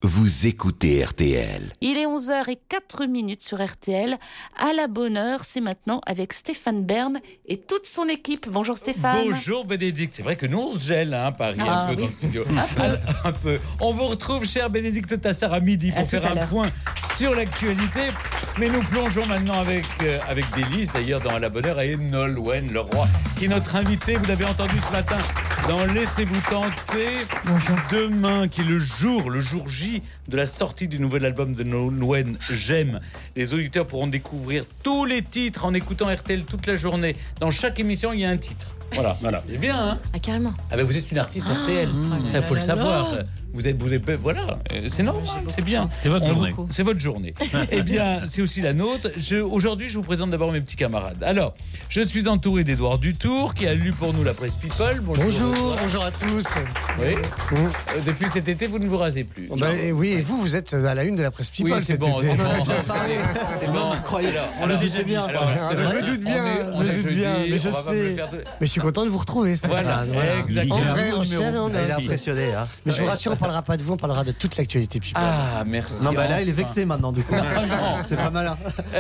Vous écoutez RTL. Il est 11h04 sur RTL. À la bonne heure, c'est maintenant avec Stéphane Bern et toute son équipe. Bonjour Stéphane. Bonjour Bénédicte. C'est vrai que nous on se gèle, Paris, un peu dans le studio. Un peu. On vous retrouve, cher Bénédicte Tassard, à midi pour faire un point sur l'actualité. Mais nous plongeons maintenant avec délice, d'ailleurs, dans À la bonne heure, et Nolwenn Leroy, qui est notre invité. Vous l'avez entendu ce matin dans Laissez-vous tenter. Bonjour. Demain, qui est le jour J de la sortie du nouvel album de Nolwenn, J'aime. Les auditeurs pourront découvrir tous les titres en écoutant RTL toute la journée. Dans chaque émission, il y a un titre. Voilà. C'est bien, Ah, carrément. Ben vous êtes une artiste RTL. Ça, il faut le savoir. Vous êtes, voilà, c'est normal, c'est bien. C'est votre journée. C'est votre journée. Eh bien, c'est aussi la nôtre. Aujourd'hui, je vous présente d'abord mes petits camarades. Alors, je suis entouré d'Édouard Dutour, qui a lu pour nous la presse People. Bonjour à tous. Oui. Depuis cet été, vous ne vous rasez plus. Oui, et vous êtes à la une de la presse People. Oui, c'est bon. On en a bon. déjà parlé. C'est bon. On le doutait bien. Je me doute bien. Mais je sais. Mais je suis content de vous retrouver, Stéphane. Voilà. Exactement. En vrai, en chair et en Il est os. impressionné. Mais je vous rassure, on parlera pas de vous, on parlera de toute l'actualité People. Ah, merci. Non, là, il est vexé maintenant, du coup. C'est pas malin.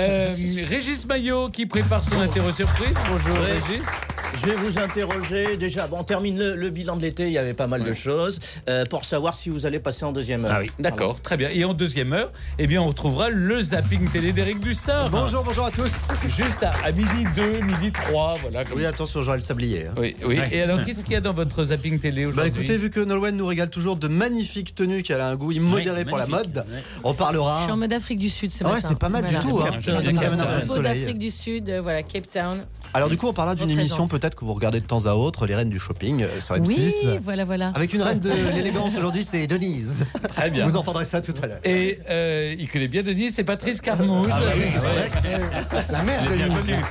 Régis Maillot qui prépare son interro surprise. Bonjour Régis. Je vais vous interroger. Déjà, on termine le bilan de l'été, il y avait pas mal de choses, pour savoir si vous allez passer en deuxième heure. Ah oui, d'accord, très bien. Et en deuxième heure, on retrouvera le zapping télé d'Éric Dussart. Bonjour à tous. Juste à midi 2, midi 3, voilà. Oui, attention, Joël Sablier. Oui. Et alors, qu'est-ce qu'il y a dans votre zapping télé aujourd'hui? Écoutez, vu que Nolwenn nous régale toujours de magnifiques tenues, qu'elle a un goût immodéré pour la mode, on parlera... Je suis en mode Afrique du Sud ce matin. Ouais, c'est pas mal du tout. Mode Afrique du Sud, Cape Town. Alors du coup, on parlera d'une émission peut-être que vous regardez de temps à autre, Les Reines du Shopping sur M6. Oui, voilà. Avec une reine de l'élégance aujourd'hui, c'est Denise. Très bien. Vous entendrez ça tout à l'heure. Et il connaît bien Denise, c'est Patrice Carmouze. Ah bah oui, c'est vrai. La mère de Denise.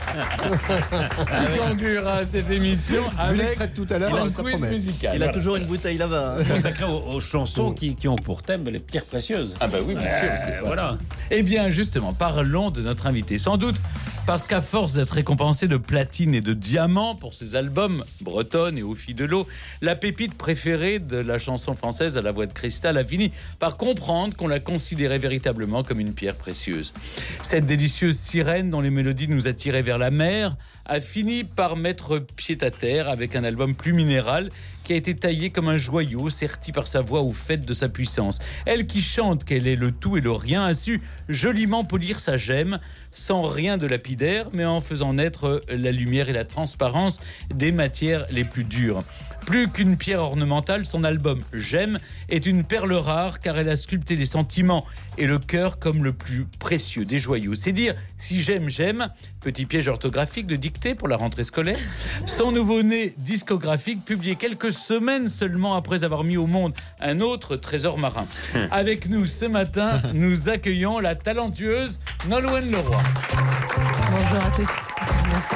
Il conduira cette émission Vu avec l'extrait de tout à l'heure, un ça quiz promet. musical. Il a toujours une bouteille là-bas. Consacré aux chansons qui ont pour thème les pierres précieuses. Ah bah oui, bien sûr. Parce que, Voilà. Eh bien, justement, parlons de notre invité. Sans doute parce qu'à force d'être récompensé de platine et de diamants pour ses albums bretonnes et Aux filles de l'eau, la pépite préférée de la chanson française à la voix de cristal a fini par comprendre qu'on la considérait véritablement comme une pierre précieuse. Cette délicieuse sirène dont les mélodies nous attiraient vers la mer a fini par mettre pied à terre avec un album plus minéral qui a été taillé comme un joyau, serti par sa voix au fait de sa puissance. Elle qui chante qu'elle est le tout et le rien a su joliment polir sa gemme, sans rien de lapidaire, mais en faisant naître la lumière et la transparence des matières les plus dures. Plus qu'une pierre ornementale, son album J'aime est une perle rare car elle a sculpté les sentiments et le cœur comme le plus précieux des joyaux. C'est dire si j'aime, petit piège orthographique de dictée pour la rentrée scolaire. Son nouveau-né discographique publié quelques semaines seulement après avoir mis au monde un autre trésor marin. Avec nous ce matin, nous accueillons la talentueuse Nolwenn Leroy. Bonjour à tous. Merci.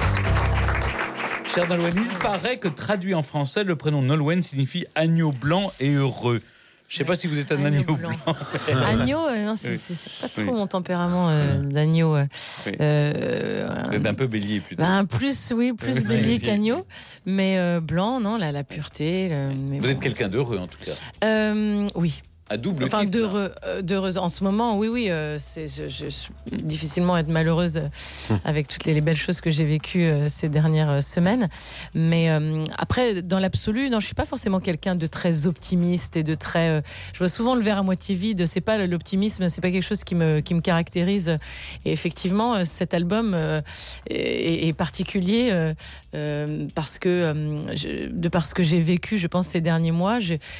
Chère Nolwenn, il paraît que traduit en français, le prénom Nolwenn signifie agneau blanc et heureux. Je ne sais pas si vous êtes un agneau blanc. Agneau, non, c'est pas trop mon tempérament d'agneau. Vous êtes un peu bélier plutôt. Plus bélier qu'agneau, mais blanc, non, la pureté. Vous êtes quelqu'un d'heureux en tout cas. Oui. À double enfin, titre. d'heureuse. En ce moment, oui. Je difficilement être malheureuse avec toutes les belles choses que j'ai vécues ces dernières semaines. Mais après, dans l'absolu, non, je suis pas forcément quelqu'un de très optimiste et de très. Je vois souvent le verre à moitié vide. C'est pas l'optimisme, c'est pas quelque chose qui me caractérise. Et effectivement, cet album est particulier parce que de parce que j'ai vécu, je pense, ces derniers mois.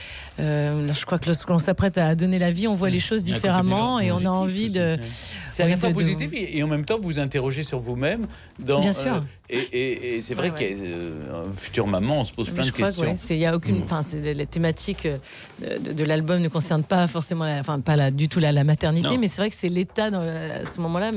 Je crois que lorsqu'on s'apprête à donner la vie, on voit les choses différemment et on a envie de... C'est à la fois positif et en même temps vous interrogez sur vous-même. Bien sûr. Et c'est vrai qu'une future maman, on se pose plein de questions. Il y a aucune... les thématiques de l'album ne concernent pas forcément... pas du tout la maternité, mais c'est vrai que c'est l'état à ce moment-là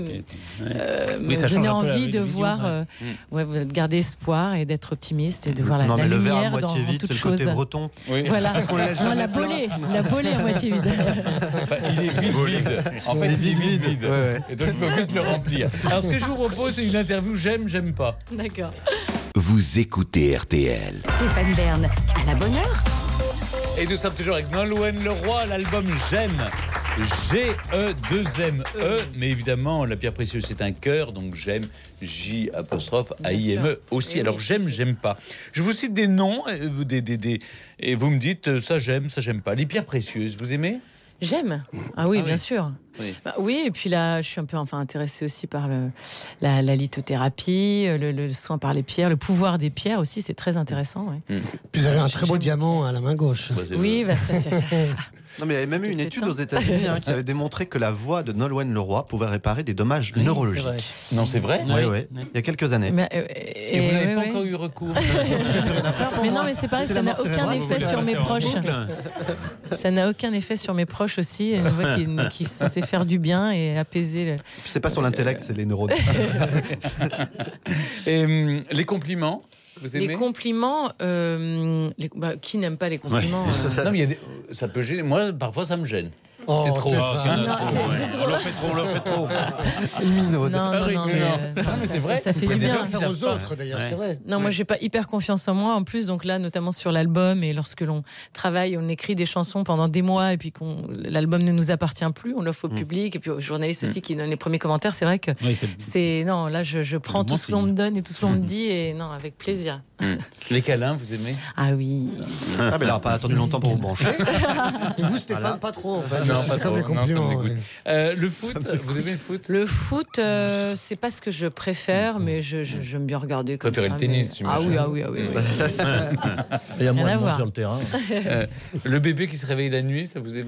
me donnait envie de voir... garder espoir et d'être optimiste et de voir la lumière dans toute chose. Le verre à moitié vide, c'est le côté breton. Oui. Voilà. Parce qu'on l'a jamais la bolée à moitié vide. Il est vide. En fait, il est vide. Ouais. Et donc, il faut vite le remplir. Alors, ce que je vous propose, c'est une interview j'aime pas. D'accord. Vous écoutez RTL. Stéphane Bern, à la bonne heure. Et nous sommes toujours avec Nolwenn Leroy, l'album J'aime. G-E-2-M-E. Mais évidemment, la pierre précieuse, c'est un cœur. Donc j'aime, J-A-I-M-E aussi. Alors j'aime pas. Je vous cite des noms et vous me dites ça j'aime pas. Les pierres précieuses, vous aimez ? J'aime. Ah oui, bien oui. sûr. Oui. Oui, et puis là, je suis un peu intéressée aussi par la lithothérapie, le soin par les pierres, le pouvoir des pierres aussi, c'est très intéressant. Ouais. Puis vous avez un très beau diamant à la main gauche. Oui, ça. Non, mais il y avait même eu une étude aux États-Unis qui avait démontré que la voix de Nolwenn Leroy pouvait réparer des dommages neurologiques. Non, c'est vrai ? Oui. Il y a quelques années. Et vous n'avez pas encore eu recours. Mais non, mais c'est pareil, ça n'a aucun effet sur mes proches. Ça n'a aucun effet sur mes proches aussi. Une voix qui est censée faire du bien et apaiser. C'est pas sur l'intellect, c'est les neurones. Et les compliments, vous aimez ? Les compliments, qui n'aime pas les compliments Non, mais ça peut gêner. Moi, parfois, ça me gêne. Oh, c'est trop. c'est trop. On le fait trop. Une minaude. Non, mais c'est vrai. Ça fait Vous du pouvez bien. Faire aux autres, d'ailleurs, c'est vrai. Non, moi, j'ai pas hyper confiance en moi. En plus, donc là, notamment sur l'album, et lorsque l'on travaille, on écrit des chansons pendant des mois, et puis l'album ne nous appartient plus, on l'offre au public, et puis aux journalistes aussi qui donnent les premiers commentaires. C'est vrai que non, là, je prends tout ce que l'on me donne et tout ce que l'on me dit, et non, avec plaisir. Les câlins, vous aimez ? Ah oui. Ah, mais il n'aura pas attendu longtemps pour vous brancher. Et vous, Stéphane, pas trop, en fait. Non, c'est comme les compliments. Le foot, vous aimez le foot ? Le foot, c'est pas ce que je préfère, mais j'aime bien regarder comme ça. Préférez le tennis, j'imagine. Ah oui. Il y a moins Rien à de monde voir. sur le terrain. Le bébé qui se réveille la nuit, ça vous aimez ?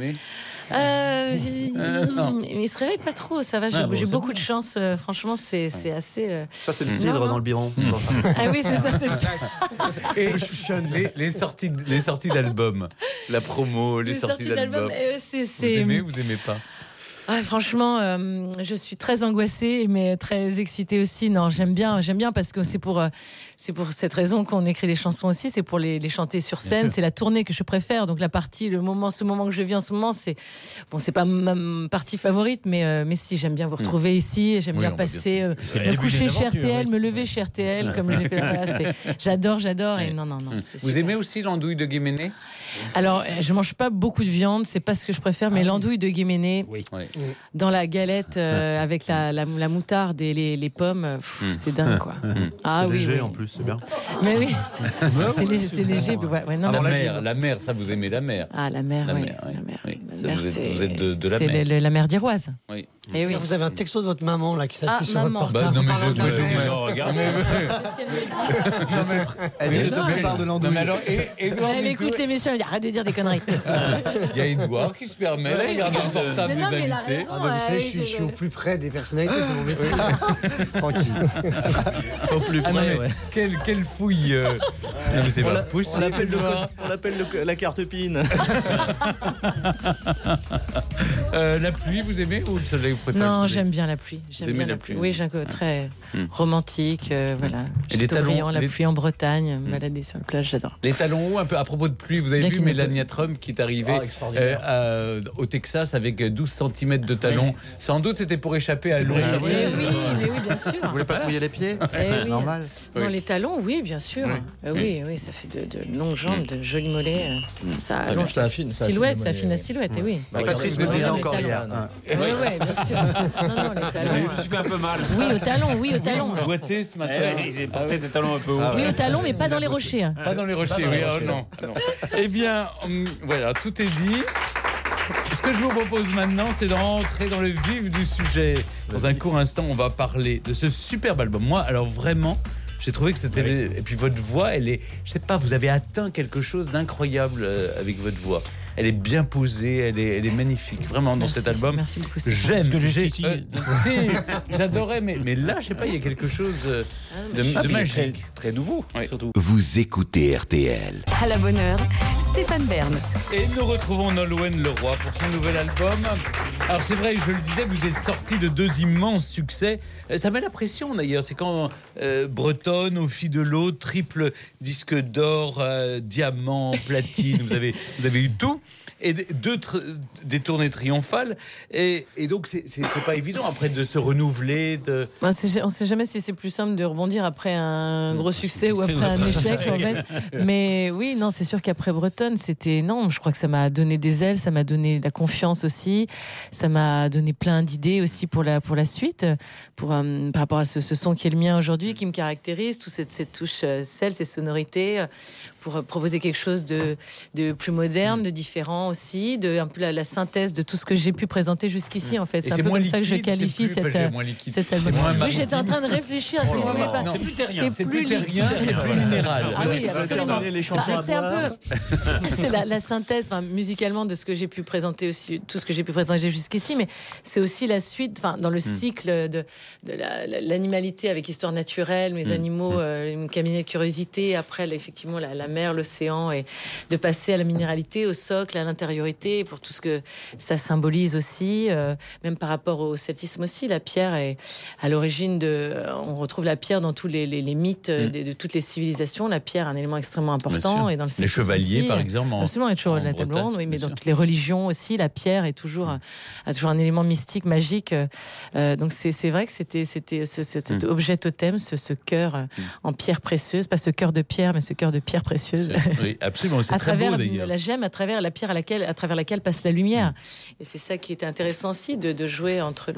Non. Il se réveille pas trop, ça va. J'ai c'est beaucoup de chance. Franchement, c'est assez. Ça, c'est le cidre dans le biberon. Ah oui, c'est ça. Et les sorties d'albums, la promo, les sorties d'albums. Vous aimez ou vous aimez pas ? Ah, franchement, je suis très angoissée, mais très excitée aussi. Non, j'aime bien parce que c'est pour cette raison qu'on écrit des chansons aussi. C'est pour les chanter sur scène. C'est la tournée que je préfère. Donc la partie, ce moment que je vis en ce moment, c'est pas ma partie favorite, mais si, j'aime bien vous retrouver ici. J'aime bien passer, me coucher chez RTL, me lever chez RTL, comme je l'ai fait là. J'adore. Et non. Vous aimez aussi l'andouille de Guéméné ? Alors, je mange pas beaucoup de viande, c'est pas ce que je préfère, mais l'andouille de Guéméné, dans la galette avec la moutarde et les pommes, c'est dingue, quoi. C'est léger en plus, c'est bien. Mais oui, c'est léger. Non, la mer, ça vous aimez la mer ? Ah, la mer, oui. Vous êtes de la mer. C'est la mer d'Iroise. Oui. Et oui. Vous avez un texto de votre maman là qui s'affiche sur maman. votre portable. Non, mais Regarde. Qu'est-ce qu'elle me dit ? Elle dit le départ de l'andouille. Elle écoute l'émission, elle arrête de dire des conneries. Il y a Edouard qui se permet de regarder le portable des invités. Ah bah vous savez, je suis au plus près des personnalités, c'est mon métier. Tranquille. Au plus près, ouais. Quelle fouille Non, mais c'est pas possible. On l'appelle la carte PIN. La pluie, vous aimez ou le soleil, vous préférez le Non, soleil ? j'aime bien la pluie. Vous aimez la pluie ? Oui, j'ai un côté très romantique. Voilà. Et les talons, la pluie en Bretagne, balader sur la plage, j'adore. Les talons hauts, un peu à propos de pluie, vous avez Bien vu qu'il ne Melania Trump qui est arrivée au Texas avec 12 cm de talons. Sans doute c'était pour échapper à l'eau. Mais oui, bien sûr. Vous voulez pas se mouiller les pieds ? Eh oui. Normal. Non, les talons, oui, bien sûr. Oui, ça fait de longues jambes, de jolis mollets. Ça allonge ça la affine silhouette, ça affine la silhouette, et oui. Patrice me le disait encore hier. Oui, bien sûr. Non, les talons. Je me suis fait un peu mal. Oui, au talon. Boité ce matin. J'ai porté des talons un peu hauts. Oui, au talon, mais pas dans les rochers. Pas dans les rochers, oui. Non. Eh bien, voilà, tout est dit. Ce que je vous propose maintenant, c'est d'entrer dans le vif du sujet. Dans un court instant, on va parler de ce superbe album. Moi, alors vraiment, j'ai trouvé que c'était... Et puis votre voix, elle est... Je sais pas, vous avez atteint quelque chose d'incroyable avec votre voix. Elle est bien posée, elle est magnifique, vraiment, dans cet album. Merci beaucoup. J'aime. que j'ai ici. J'adorais, mais là, je sais pas, il y a quelque chose de magique. Très nouveau, surtout. Vous écoutez RTL. À la bonne heure, Stéphane Bern. Et nous retrouvons Nolwenn Leroy pour son nouvel album. Alors c'est vrai, je le disais, vous êtes sorti de 2 immenses succès. Ça met la pression d'ailleurs. C'est quand Bretonne, Au fil de l'eau, triple disque d'or, diamant, platine. Vous avez eu tout. et des tournées triomphales. Et donc, c'est pas évident après de se renouveler. On ne sait jamais si c'est plus simple de rebondir après un gros succès ou après un échec. En fait. Mais oui, non, c'est sûr qu'après Bretonne, je crois que ça m'a donné des ailes, ça m'a donné de la confiance aussi, ça m'a donné plein d'idées aussi pour la suite, par rapport à ce son qui est le mien aujourd'hui, qui me caractérise, toute cette touche ces sonorités, pour proposer quelque chose de plus moderne, de différent aussi, un peu la synthèse de tout ce que j'ai pu présenter jusqu'ici, en fait. C'est un peu comme ça que je qualifie cet album. Oui, j'étais en train de réfléchir. C'est plus terrien, c'est plus minéral. Ah oui, absolument. C'est un peu c'est la synthèse, musicalement, de ce que j'ai pu présenter aussi, tout ce que j'ai pu présenter jusqu'ici, mais c'est aussi la suite, dans le cycle de l'animalité avec histoire naturelle, mes animaux, une cabinet de curiosité, après effectivement la mer, l'océan, et de passer à la minéralité, au socle, à l'intériorité, pour tout ce que ça symbolise aussi, même par rapport au celtisme aussi. La pierre est à l'origine on retrouve la pierre dans tous les mythes de toutes les civilisations. La pierre est un élément extrêmement important, et dans le les chevaliers, aussi, par exemple, absolument, et toujours la table ronde, oui, mais dans toutes les religions aussi, la pierre est toujours un élément mystique, magique. Donc c'est vrai que c'était cet objet totem, ce cœur en pierre précieuse, pas ce cœur de pierre, mais ce cœur de pierre précieuse. Oui, absolument, c'est très beau d'ailleurs. La gemme, à travers la pierre à travers laquelle passe la lumière. Et c'est ça qui était intéressant aussi, de jouer entre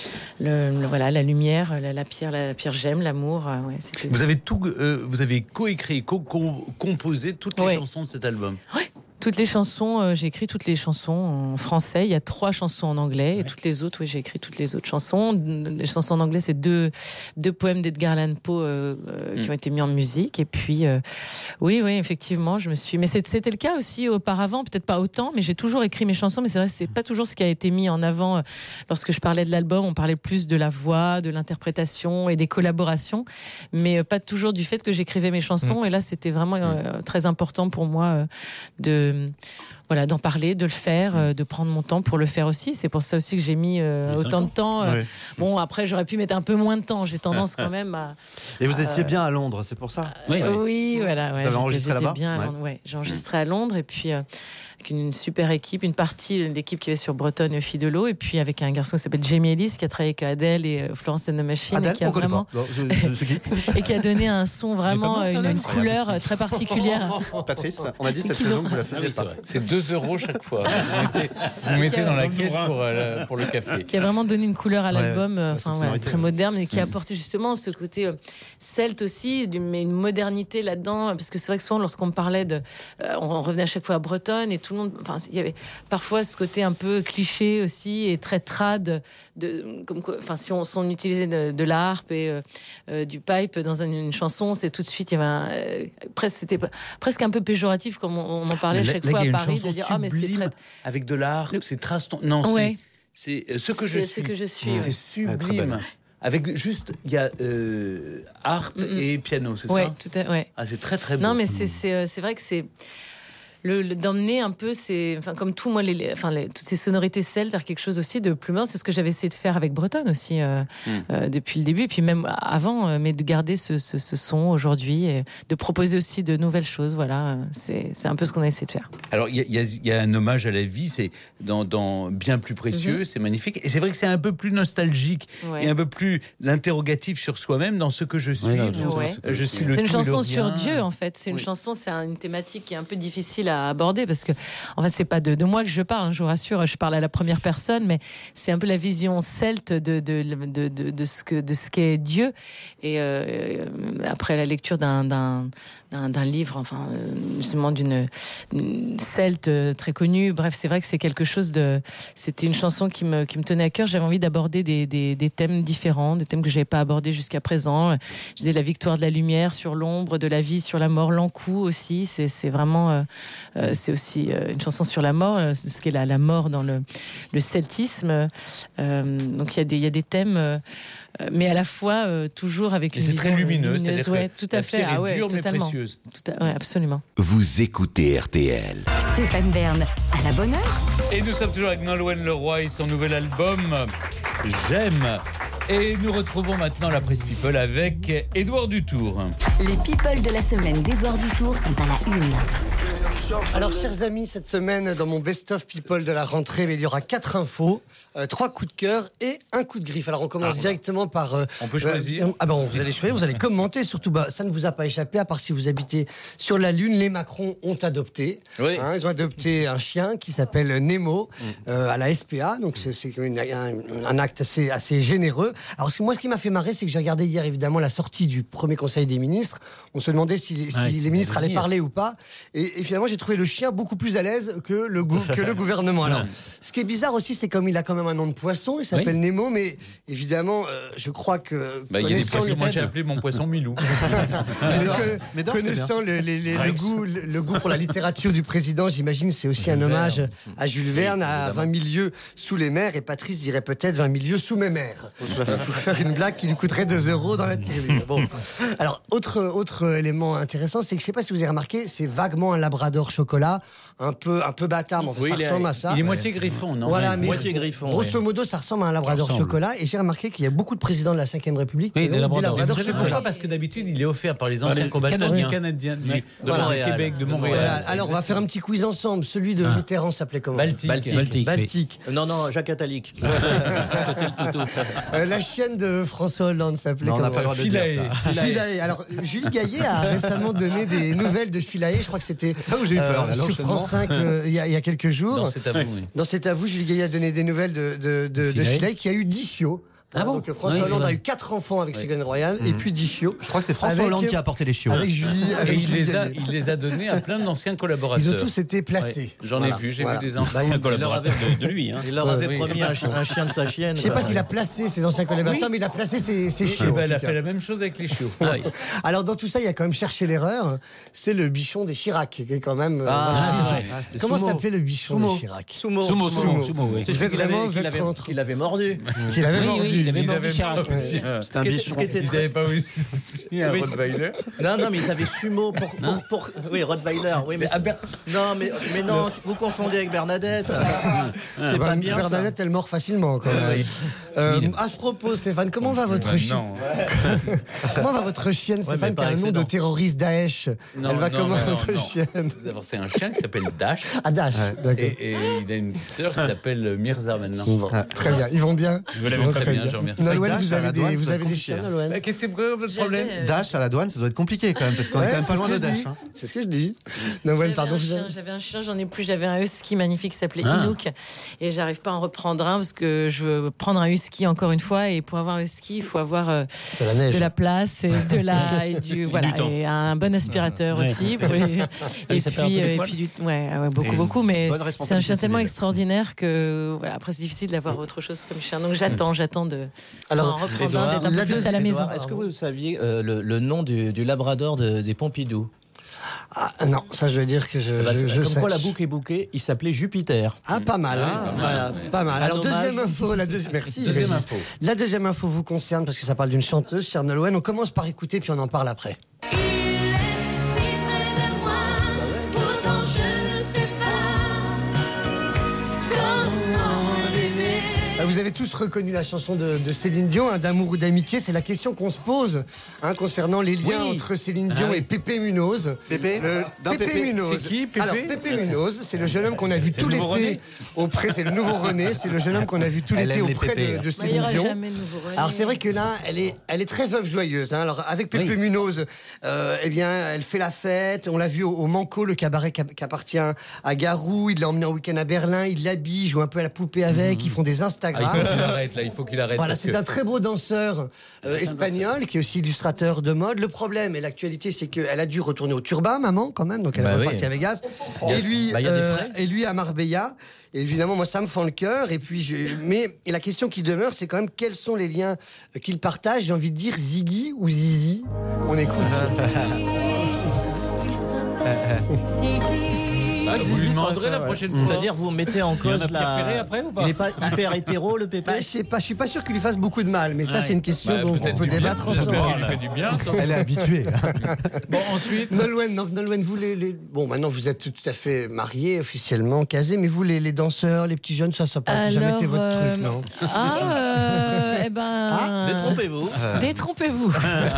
la lumière, la pierre gemme, l'amour. Vous avez coécrit, composé toutes les chansons de cet album. Oui. Toutes les chansons, j'ai écrit toutes les chansons en français. Il y a 3 chansons en anglais, et toutes les autres, j'ai écrit toutes les autres chansons. Les chansons en anglais, c'est deux poèmes d'Edgar Allan Poe qui ont été mis en musique. Et puis, oui, effectivement, mais c'était le cas aussi auparavant, peut-être pas autant, mais j'ai toujours écrit mes chansons. Mais c'est vrai, c'est pas toujours ce qui a été mis en avant lorsque je parlais de l'album. On parlait plus de la voix, de l'interprétation et des collaborations, mais pas toujours du fait que j'écrivais mes chansons. Et là, c'était vraiment très important pour moi d'en parler, de le faire, de prendre mon temps pour le faire aussi. C'est pour ça aussi que j'ai mis autant de temps. Bon, après, j'aurais pu mettre un peu moins de temps. J'ai tendance quand même à... Et vous étiez bien à Londres, c'est pour ça? Oui, voilà. Vous avez enregistré là-bas? Bien à Londres, j'ai enregistré à Londres, et puis avec une super équipe, une partie de l'équipe qui est sur Bretonne et Filles de l'eau, et puis avec un garçon qui s'appelle Jamie Ellis, qui a travaillé avec Adele et Florence and the Machine, Adele, et qui a vraiment... et qui a donné un son vraiment, une couleur très particulière. Patrice, on a dit cette saison que vous la faisiez pas. C'est 2 € chaque fois. Vous mettez dans la caisse pour le café. Qui a vraiment donné une couleur à l'album, très moderne, et qui a apporté justement ce côté celte aussi, mais une modernité là-dedans, parce que c'est vrai que souvent, lorsqu'on me parlait on revenait à chaque fois à Bretonne, et tout le monde, il y avait parfois ce côté un peu cliché aussi, et très trad, si on utilisait de la harpe et du pipe dans une chanson, c'est tout de suite, il y avait c'était presque un peu péjoratif, comme on en parlait chaque fois à Paris, de dire mais c'est très... avec de la harpe, c'est traston. Non, c'est ce que je suis. Ce que je suis. C'est sublime. Avec juste, il y a harpe et piano, c'est ça? Oui, tout à fait. Ah, c'est très très beau. Non, mais c'est vrai que c'est d'emmener un peu comme tout, moi, toutes ces sonorités celtes vers quelque chose aussi de plus moderne. C'est ce que j'avais essayé de faire avec Bretonne aussi depuis le début, et puis même avant, mais de garder ce son aujourd'hui, et de proposer aussi de nouvelles choses. Voilà, c'est un peu ce qu'on a essayé de faire. Alors il y a un hommage à la vie, c'est dans Bien plus précieux, c'est magnifique, et c'est vrai que c'est un peu plus nostalgique et un peu plus interrogatif sur soi-même dans ce que je suis. Je suis le. C'est une chanson sur Dieu, en fait. C'est une chanson, c'est une thématique qui est un peu difficile à aborder, parce que en fait c'est pas de moi que je parle, je vous rassure, je parle à la première personne, mais c'est un peu la vision celte de ce qu'est Dieu, et après la lecture d'un livre, justement d'une celte très connue. Bref, c'est vrai que c'est quelque chose c'était une chanson qui me tenait à cœur. J'avais envie d'aborder des thèmes différents, des thèmes que j'avais pas abordés jusqu'à présent. Je disais la victoire de la lumière sur l'ombre, de la vie sur la mort, l'encou aussi. C'est vraiment c'est aussi une chanson sur la mort, ce qu'est la mort dans le celtisme. Donc il y a des thèmes, mais à la fois toujours avec une vision très lumineux, tout à fait. La dure mais précieuse. Absolument. Vous écoutez RTL. Stéphane Bern, à la bonne heure. Et nous sommes toujours avec Nolwenn Leroy et son nouvel album J'aime. Et nous retrouvons maintenant la Presse People avec Édouard Dutour. Les People de la semaine d'Édouard Dutour sont à la une. Alors, chers amis, cette semaine, dans mon best-of people de la rentrée, il y aura 4 infos, 3 coups de cœur et un coup de griffe. Alors, on commence directement par... on peut choisir. Vous allez choisir, vous allez commenter. Surtout, ça ne vous a pas échappé, à part si vous habitez sur la Lune. Les Macron ont adopté. Oui. Ils ont adopté un chien qui s'appelle Nemo à la SPA. Donc, c'est un acte assez généreux. Alors, moi, ce qui m'a fait marrer, c'est que j'ai regardé hier, évidemment, la sortie du premier Conseil des ministres. On se demandait si les ministres allaient parler ou pas. Et finalement, j'ai trouvé le chien beaucoup plus à l'aise que le gouvernement. Alors, ce qui est bizarre aussi, c'est comme il a quand même un nom de poisson, il s'appelle Nemo, mais évidemment, je crois que... il y a des poissons, moi j'ai appelé mon poisson Milou. Connaissant le goût pour la littérature du président, j'imagine c'est aussi un hommage à Jules Verne, à 20 000 lieues sous les mers, et Patrice dirait peut-être 20 000 lieues sous mes mers. Pour faire une blague qui lui coûterait 2 € dans la tirelire. Bon. Alors, autre élément intéressant, c'est que je ne sais pas si vous avez remarqué, c'est vaguement un labrador chocolat, un peu bâtard, mais enfin, ça ressemble à ça. Il est moitié griffon, non? Voilà, mais moitié griffon. Grosso modo, ça ressemble à un labrador chocolat. Et j'ai remarqué qu'il y a beaucoup de présidents de la 5e République qui ont des labradors chocolat. Pourquoi? Parce que d'habitude, il est offert par les anciens combattants Canadiens de Québec, de Montréal. Voilà. Alors, on va faire un petit quiz ensemble. Celui de Mitterrand s'appelait comment? Baltique. Non, Jacques Attali. La chienne de François Hollande s'appelait comment? On n'a pas le droit de dire ça. Philae. Alors, Julie Gaillet a récemment donné des nouvelles de Philae. Je crois que c'était j'ai eu peur, sur France 5 il y a quelques jours. Dans C'est à vous, oui. Dans C'est à vous, Julie Gaillet a donné des nouvelles de Philae qui a eu 10 chiots. Donc François Hollande a eu 4 enfants avec Ségolène Royal et puis 10 chiots. Je crois que c'est François Hollande qui a apporté les chiots. Avec Julie. Et il les a donnés à plein d'anciens collaborateurs. Ils ont tous été placés. J'en ai vu, j'ai vu des anciens C'est un collaborateurs collaborateur de lui. Il leur avait promis un chien de sa chienne. Je ne sais pas s'il a placé ses anciens collaborateurs, mais il a placé ses chiots. Elle a fait la même chose avec les chiots. Alors dans tout ça, il y a quand même cherché l'erreur. C'est le bichon des Chirac, qui est quand même... Comment s'appelait le bichon des Chirac? Sumo. C'est vraiment qu'il avait mordu. Qu'il avait mordu. Il avait mordu Chirac. C'est un bichon. Ils n'avaient pas aussi un Rottweiler. Non, mais ils avaient Sumo oui, Rottweiler. Oui, mais non, mais non, vous confondez avec Bernadette. C'est pas bien. Bernadette, elle mord facilement. Quand même. À ce propos, Stéphane, comment va votre chienne? Comment va votre chienne, Stéphane, qui a un nom de terroriste Daesh? Elle va comment votre chienne? D'abord, c'est un chien qui s'appelle Dash. Ah, Dash, d'accord. Et il a une sœur qui s'appelle Mirza maintenant. Très bien, ils vont bien. Vous l'avez très bien, je remercie. Nolwenn, vous avez des chiens, Nolwenn? Qu'est-ce que c'est votre problème? Dash à la douane, ça doit être compliqué quand même, parce qu'on est quand même pas loin de Dash. C'est ce que je dis. Nolwenn, pardon. J'avais un chien, j'en ai plus. J'avais un husky magnifique qui s'appelait Inouk. Et j'arrive pas à en reprendre un parce que je veux prendre un husky encore une fois. Et pour avoir un husky, il faut avoir de la place et et un bon aspirateur aussi. Beaucoup. Mais c'est un chien tellement extraordinaire que après c'est difficile d'avoir autre chose comme chien. Donc j'attends de en reprendre un, d'être un peu plus à la maison. Est-ce que vous saviez le nom du labrador des Pompidou? Ah non, ça je veux dire que comme quoi la boucle est bouquée, il s'appelait Jupiter. Ah, pas mal. Pas mal. Alors, deuxième info. Merci. Deuxième info. La deuxième info vous concerne parce que ça parle d'une chanteuse, chère Nolwenn. On commence par écouter, puis on en parle après. Vous avez tous reconnu la chanson de Céline Dion, d'amour ou d'amitié. C'est la question qu'on se pose concernant les liens entre Céline Dion et Pépé Munoz. Pépé Munoz. C'est qui, Pépé? Alors, Pépé Munoz, c'est le jeune homme qu'on a vu tout l'été auprès. C'est le nouveau René. C'est le jeune homme qu'on a vu tout l'été auprès de Céline Dion. Alors, c'est vrai que là, elle est très veuve joyeuse. Alors, avec Pépé Munoz, elle fait la fête. On l'a vu au Manco, le cabaret qui appartient à Garou. Il l'a emmené en week-end à Berlin. Il l'habille, joue un peu à la poupée avec. Ils font des Instagram. Il faut qu'il arrête. Voilà, c'est un très beau danseur espagnol qui est aussi illustrateur de mode. Le problème et l'actualité, c'est qu'elle a dû retourner au Turba, maman, quand même, donc elle est repartie à Vegas. Et lui à Marbella. Et évidemment, moi, ça me fend le cœur. Et puis, mais la question qui demeure, c'est quand même quels sont les liens qu'ils partagent. J'ai envie de dire Ziggy ou Zizi. On écoute. Ah, vous lui demanderez la prochaine fois. C'est-à-dire, vous mettez en cause la. Après ou pas? Il n'est pas hyper hétéro, le pépé? Je suis pas sûr qu'il lui fasse beaucoup de mal, mais ça, c'est une question dont on peut débattre ensemble. Il lui fait du bien. Elle est habituée. Bon, ensuite. Nolwenn, vous bon, maintenant vous êtes tout à fait mariés, officiellement casés, mais vous, les danseurs, les petits jeunes, ça n'a pas jamais été votre truc, non? Eh ben. Détrompez-vous. Détrompez-vous.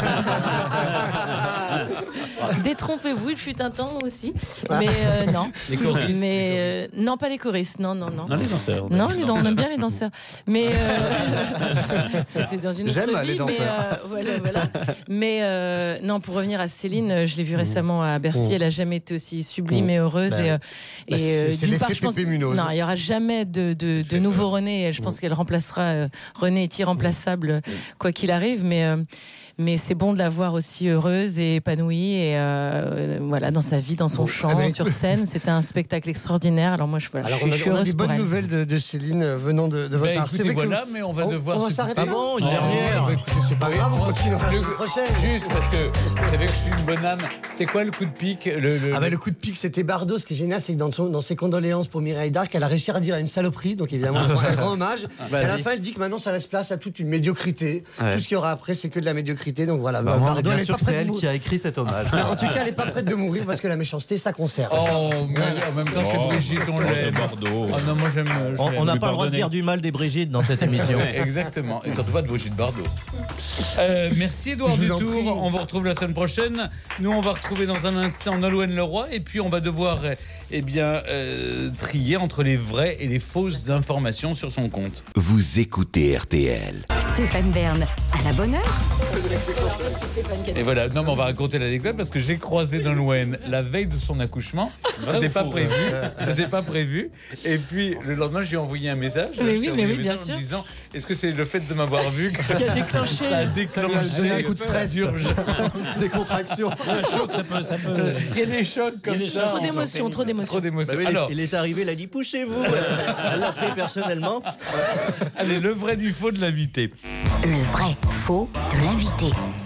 Détrompez-vous, il fut un temps aussi. Mais non. Les choristes. Mais non, pas les choristes, non. Non, les danseurs. Non, on aime bien les danseurs. Mais c'était dans une autre J'aime vie. les danseurs. Mais voilà. Mais non, pour revenir à Céline, je l'ai vue récemment à Bercy. Elle a jamais été aussi sublime et heureuse. C'est d'une part, l'effet je pense, Pépé Munoz. non, il y aura jamais de nouveau René. Et je pense qu'elle remplacera René est irremplaçable quoi qu'il arrive. Mais c'est bon de la voir aussi heureuse et épanouie et voilà, dans sa vie, dans son chant, sur scène. C'était un spectacle extraordinaire. Alors moi, je suis on a heureuse des pour bonnes elle. nouvelles de Céline venant de votre part. Écoutez, voilà, mais on va devoir. On va s'arrêter. Ah bon, une dernière? C'est pas grave, on continue la semaine prochaine. Juste parce que vous savez que je suis une bonne âme. C'est quoi le coup de pique? Le coup de pique, c'était Bardot. Ce qui est génial, c'est que dans ses condoléances pour Mireille Darc, elle a réussi à dire une saloperie. Donc évidemment, un grand hommage. Et à la fin, elle dit que maintenant, ça laisse place à toute une médiocrité. Ouais. Tout ce qu'il y aura après, c'est que de la médiocrité. Donc voilà. Bardot, elle bien est sûr, pas prête c'est de elle mourir. qui a écrit cet hommage. Mais en tout cas, elle n'est pas prête de mourir parce que la méchanceté, ça conserve. Oh, mais en même temps, c'est Brigitte, on l'aime. Bordeaux. Oh non, moi j'aime. On n'a pas le droit de dire du mal des Brigitte dans cette émission. Ouais, exactement, et surtout pas de Brigitte Bardot. Merci Édouard Je vous en Dutour, prie. on vous retrouve la semaine prochaine. Nous on va retrouver dans un instant Nolwenn Leroy et puis on va devoir trier entre les vraies et les fausses informations sur son compte. Vous écoutez RTL. Stéphane Bern, à la bonne heure. Et voilà, non mais on va raconter l'anecdote parce que j'ai croisé Nolwenn la veille de son accouchement. C'était pas prévu. Et puis le lendemain, j'ai envoyé un message. Mais Je oui, t'ai mais envoyé oui, un bien message en sûr. me disant, est-ce que c'est le fait de m'avoir vu Qui a déclenché. Ça a déclenché un coup de stress. d'urgence. Des contractions. Un choc, ça peut. Il y a des chocs comme ça. Trop d'émotions. Trop d'émotions. Bah oui, Alors, il est arrivé, il a dit poussez-vous. Elle l'a pris personnellement. allez, le vrai du faux de l'invité. Le vrai faux de l'invité.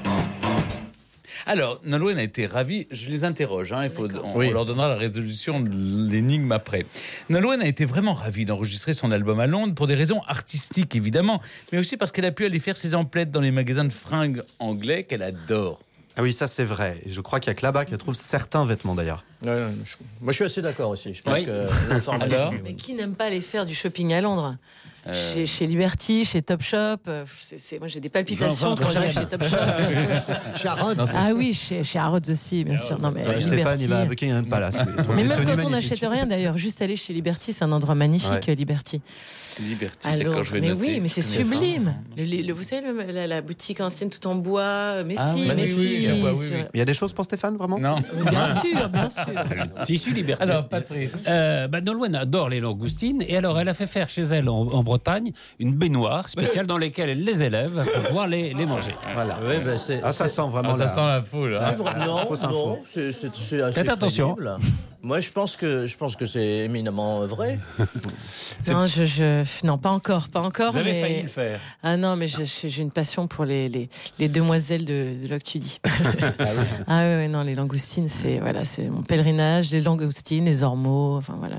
Alors, Nolwenn a été ravie. Je les interroge. On leur donnera la résolution de l'énigme après. Nolwenn a été vraiment ravie d'enregistrer son album à Londres pour des raisons artistiques, évidemment, mais aussi parce qu'elle a pu aller faire ses emplettes dans les magasins de fringues anglais qu'elle adore. Ah oui, ça c'est vrai. Et je crois qu'il y a que là-bas qu'elle trouve certains vêtements d'ailleurs. Moi, je suis assez d'accord aussi. Je pense Oui. que l'information. Alors Mais qui n'aime pas aller faire du shopping à Londres chez Liberty, chez Topshop. Moi, j'ai des palpitations quand j'arrive chez Topshop. Chez Harrods. Ah oui, chez Harrods aussi, bien sûr. Non, mais Stéphane, Liberty. il va à Buckingham Palace. Mais même quand on n'achète rien, d'ailleurs, juste aller chez Liberty, c'est un endroit magnifique, Liberty. Liberty, Alors, d'accord, je vais mais noter. oui, mais c'est Je connais pas. sublime. Vous savez, la boutique ancienne tout en bois. Mais Ah si, oui, mais oui, oui, si. je vois, oui, oui. Il y a des choses pour Stéphane, vraiment? Non. Bien sûr, bien sûr. Tissu liberté. Alors, Patrice. Nolwenn adore les langoustines et alors elle a fait faire chez elle en Bretagne une baignoire spéciale dans laquelle elle les élève pour pouvoir les manger. Voilà. Oui, ben Ça sent vraiment Ça sent la foule. Hein. Fausse info. Non, c'est assez Faites attention. crédible. Moi, je pense que c'est éminemment vrai. Non, non, pas encore. Vous avez mais... failli le faire. Ah non, mais j'ai une passion pour les demoiselles de l'Octudie. Ah oui, non, les langoustines, c'est mon pèlerinage, les langoustines, les ormeaux, enfin voilà.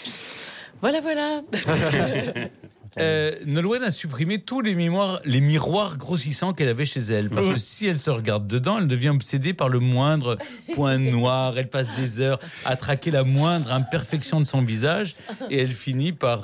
Voilà. Nolwenn a supprimé tous les miroirs grossissants qu'elle avait chez elle. Parce que si elle se regarde dedans, elle devient obsédée par le moindre point noir. Elle passe des heures à traquer la moindre imperfection de son visage. Et elle finit par...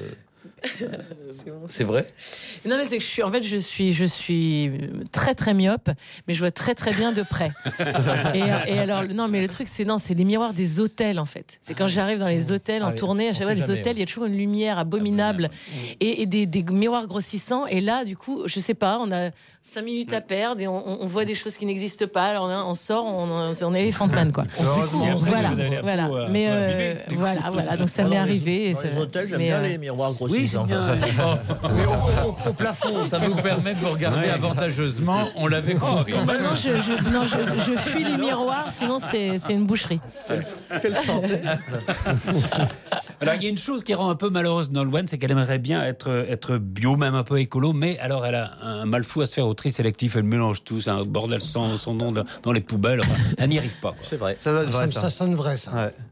C'est vrai? Non, mais c'est que je suis très très myope, mais je vois très très bien de près. et alors, non, mais le truc, c'est les miroirs des hôtels, en fait. C'est quand j'arrive dans les hôtels en tournée, à chaque fois, les hôtels, il y a toujours une lumière abominable et des miroirs grossissants. Et là, du coup, je sais pas, on a 5 minutes à perdre et on voit des choses qui n'existent pas. Alors, on sort, on est Elephant Man, quoi. Voilà. Mais voilà. Donc, ça m'est arrivé. Dans les hôtels, j'aime bien les miroirs grossissants. Mais au plafond. Ça vous permet de vous regarder avantageusement. On l'avait compris. Maintenant, je fuis les miroirs, sinon c'est une boucherie. Quelle santé. Alors, il y a une chose qui rend un peu malheureuse Nolwenn, c'est qu'elle aimerait bien être bio, même un peu écolo, mais alors elle a un mal fou à se faire au tri sélectif, elle mélange tout, c'est un bordel sans nom dans les poubelles, enfin, elle n'y arrive pas. Quoi. C'est vrai. Ça doit être vrai, ça. Ça sonne vrai, ça. Ouais.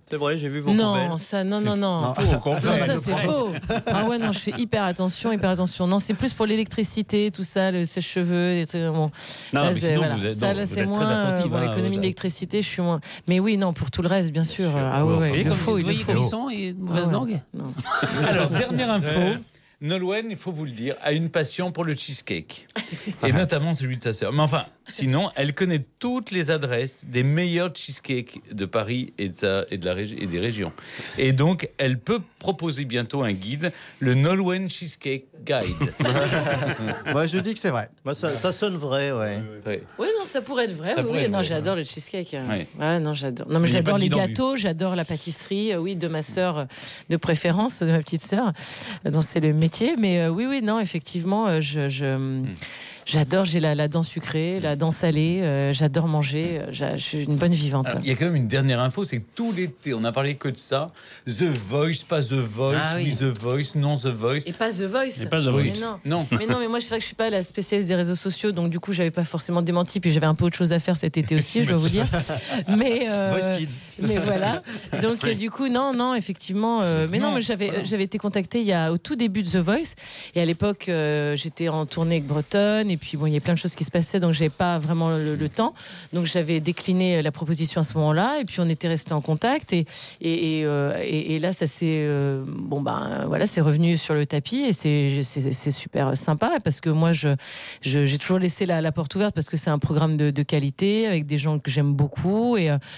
C'est vrai, j'ai vu vos Non, poubelles. ça, non. Faux, au contraire. Non, ça c'est faux. Ah ouais, non, je fais hyper attention. Non, c'est plus pour l'électricité, tout ça, le sèche-cheveux, des trucs. Bon. Non, Là, mais sinon, voilà. vous êtes, Ça, non, là, vous c'est êtes moins, très attentive. pour l'économie de l'électricité, je suis moins. Mais oui, non, pour tout le reste, bien sûr. Ah Vous ouais, voyez il le comme faut, vous il le voyez faut. comme ils sont et mauvaise langue. Non. Alors, dernière info. Nolwenn, il faut vous le dire, a une passion pour le cheesecake. Et notamment celui de sa sœur. Mais enfin, sinon, elle connaît toutes les adresses des meilleurs cheesecakes de Paris et des régions. Et donc, elle peut proposer bientôt un guide, le Nolwenn Cheesecake Guide. Moi, je dis que c'est vrai. Moi, ça sonne vrai, ouais. Oui, non, ça pourrait être vrai. Ça Oui, pourrait être non, vrai. j'adore le cheesecake. Ouais. Ouais, non, j'adore. Non, mais Il y a j'adore pas de les guide en gâteaux, j'adore la pâtisserie, oui, de ma sœur de préférence, de ma petite sœur, dont c'est le métier. Mais oui, non, effectivement, j'adore. J'ai la dent sucrée, la dent salée. J'adore manger. Je suis une bonne vivante. Alors, il y a quand même une dernière info, c'est que tout l'été, on n'a parlé que de ça. The Voice, pas The Voice, Ah oui. oui The Voice, non The Voice. Et pas The Voice. Et pas The Mais Voice. non. Non. Mais moi, c'est vrai que je suis pas la spécialiste des réseaux sociaux, donc du coup, j'avais pas forcément démenti, puis j'avais un peu autre chose à faire cet été aussi, je dois vous dire. Mais Voice Kids. mais voilà. Donc du coup, non, effectivement. Mais non, mais j'avais été contactée au tout début de The Voice, et à l'époque, j'étais en tournée avec Bretonne, et puis bon, il y a plein de choses qui se passaient, donc j'avais pas vraiment le temps. Donc j'avais décliné la proposition à ce moment-là, et puis on était restés en contact, et là, ça s'est voilà, c'est revenu sur le tapis, et c'est super sympa, parce que moi, j'ai toujours laissé la porte ouverte, parce que c'est un programme de qualité avec des gens que j'aime beaucoup,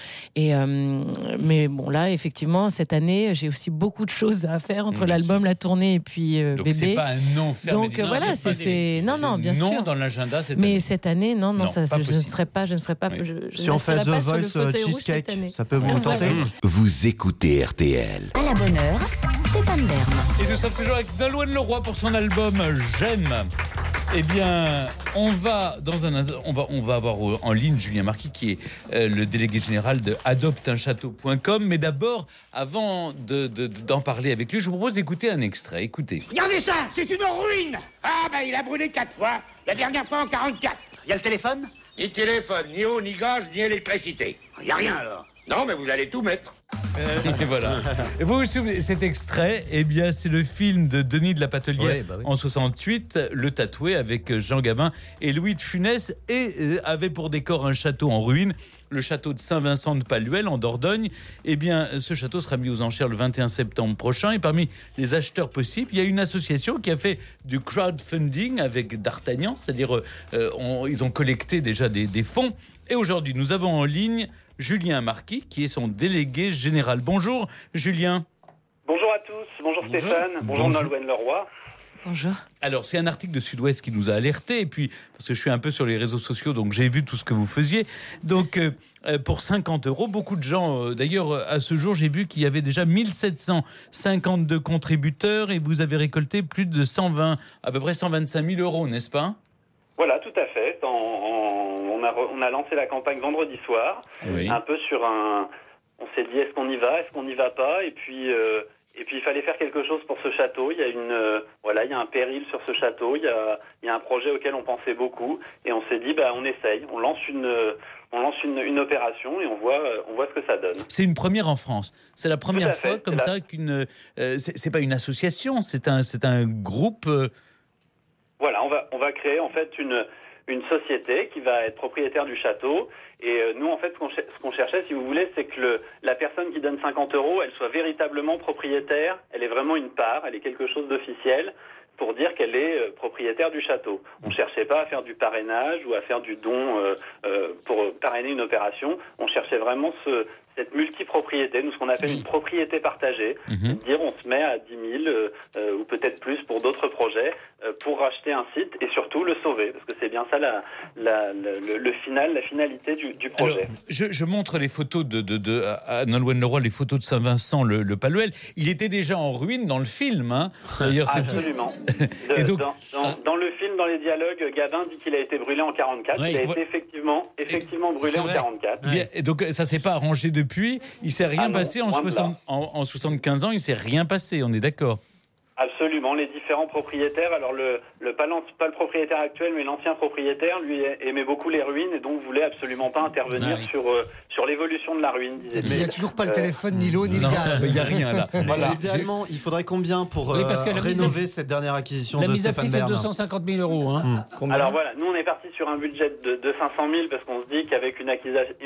mais bon, là, effectivement, cette année, j'ai aussi beaucoup de choses à faire entre l'album, la tournée et puis Donc bébé. c'est pas un non fermé. Donc voilà, c'est non, bien non sûr. dans l'agenda, c'est Mais cette année, non, Non, ça, pas je ne possible. serai pas, je ne ferai pas. Oui. Je Si on fait n'installe The pas sur le Voice fauteuil rouge Cheesecake, cette année. ça peut vous tenter? Vous écoutez RTL. À la bonne heure, Stéphane Bern. Et nous sommes toujours avec Nolwenn Leroy pour son album J'aime. Eh bien, on va avoir en ligne Julien Marquis, qui est le délégué général de adopteunchâteau.com. Mais d'abord, avant d'en parler avec lui, je vous propose d'écouter un extrait. Écoutez. Regardez ça, c'est une ruine. Ah ben il a brûlé 4 fois, la dernière fois en 44. Il y a le téléphone? Ni téléphone, ni eau, ni gaz, ni électricité. Il y a rien alors. Non mais vous allez tout mettre. Et voilà. Et vous vous souvenez, cet extrait, eh bien, c'est le film de Denis de la Patelière en 68, Le Tatoué, avec Jean Gabin et Louis de Funès, et avait pour décor un château en ruine, le château de Saint-Vincent de Paluel en Dordogne. Eh bien, ce château sera mis aux enchères le 21 septembre prochain, et parmi les acheteurs possibles, il y a une association qui a fait du crowdfunding avec D'Artagnan, c'est-à-dire ils ont collecté déjà des fonds. Et aujourd'hui, nous avons en ligne Julien Marquis, qui est son délégué général. Bonjour Julien. Bonjour à tous, bonjour Stéphane, bonjour Nolwenn Leroy. Bonjour. Alors, c'est un article de Sud-Ouest qui nous a alertés, et puis, parce que je suis un peu sur les réseaux sociaux, donc j'ai vu tout ce que vous faisiez. Donc, pour 50 €, beaucoup de gens, d'ailleurs, à ce jour, j'ai vu qu'il y avait déjà 1752 contributeurs, et vous avez récolté plus de à peu près 125 000 €, n'est-ce pas ? Voilà, tout à fait. On a lancé la campagne vendredi soir, un peu sur un... On s'est dit, est-ce qu'on y va, est-ce qu'on n'y va pas, et puis il fallait faire quelque chose pour ce château. Il y a il y a un péril sur ce château. Il y a un projet auquel on pensait beaucoup, et on s'est dit, on essaye, on lance une opération et on voit ce que ça donne. C'est une première en France. C'est la première fois comme ça qu'une. C'est pas une association, c'est un groupe. Voilà, on va créer en fait une société qui va être propriétaire du château. Et nous, en fait, ce qu'on cherchait, si vous voulez, c'est que la personne qui donne 50 €, elle soit véritablement propriétaire. Elle est vraiment une part, elle est quelque chose d'officiel pour dire qu'elle est propriétaire du château. On ne cherchait pas à faire du parrainage ou à faire du don pour parrainer une opération. On cherchait vraiment cette multipropriété, nous ce qu'on appelle une propriété partagée, c'est-à-dire on se met à 10 000 ou peut-être plus pour d'autres projets pour racheter un site et surtout le sauver, parce que c'est bien ça la finalité du projet. Alors, je montre les photos à Nolwenn Leroy, les photos de Saint-Vincent le Paluel. Il était déjà en ruine dans le film, hein. D'ailleurs, absolument. Dans le film, dans les dialogues, Gabin dit qu'il a été brûlé en 44. Il a été effectivement brûlé en 44. Bien, et donc ça s'est pas arrangé depuis. Il s'est rien passé en 75 ans. Il s'est rien passé. On est d'accord. Absolument, les différents propriétaires. Alors pas le propriétaire actuel, mais l'ancien propriétaire, lui aimait beaucoup les ruines et donc voulait absolument pas intervenir sur l'évolution de la ruine. Il n'y a toujours pas le téléphone, ni l'eau, ni le gaz. Il n'y a rien là. Voilà. Idéalement, il faudrait combien pour rénover cette dernière acquisition de Stéphane Bern? La mise à prix, c'est 250 000 euros. Hein. Alors voilà, nous on est parti sur un budget de 500 000 parce qu'on se dit qu'avec une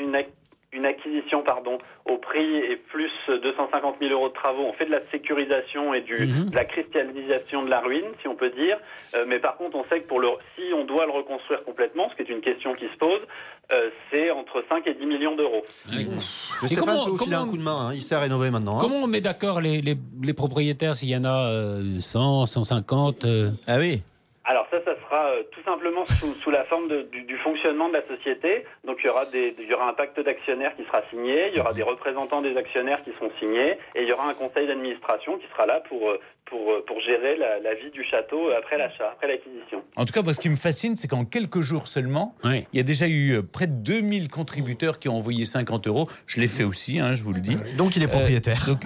acquisition au prix et plus 250 000 euros de travaux, on fait de la sécurisation et de la cristallisation de la ruine, si on peut dire. Mais par contre, on sait que si on doit le reconstruire complètement, ce qui est une question qui se pose, c'est entre 5 et 10 millions d'euros. Mais Stéphane peut vous filer un coup de main, hein. Il sait rénover maintenant. Comment on met d'accord les propriétaires s'il y en a 100, 150 Ah oui. Alors ça sera tout simplement sous la forme du fonctionnement de la société. Donc il y aura un pacte d'actionnaires qui sera signé, il y aura des représentants des actionnaires qui seront signés, et il y aura un conseil d'administration qui sera là pour gérer la vie du château après l'achat, après l'acquisition. En tout cas, moi, ce qui me fascine, c'est qu'en quelques jours seulement, il y a déjà eu près de 2000 contributeurs qui ont envoyé 50 euros. Je l'ai fait aussi, je vous le dis. Donc il est propriétaire. Donc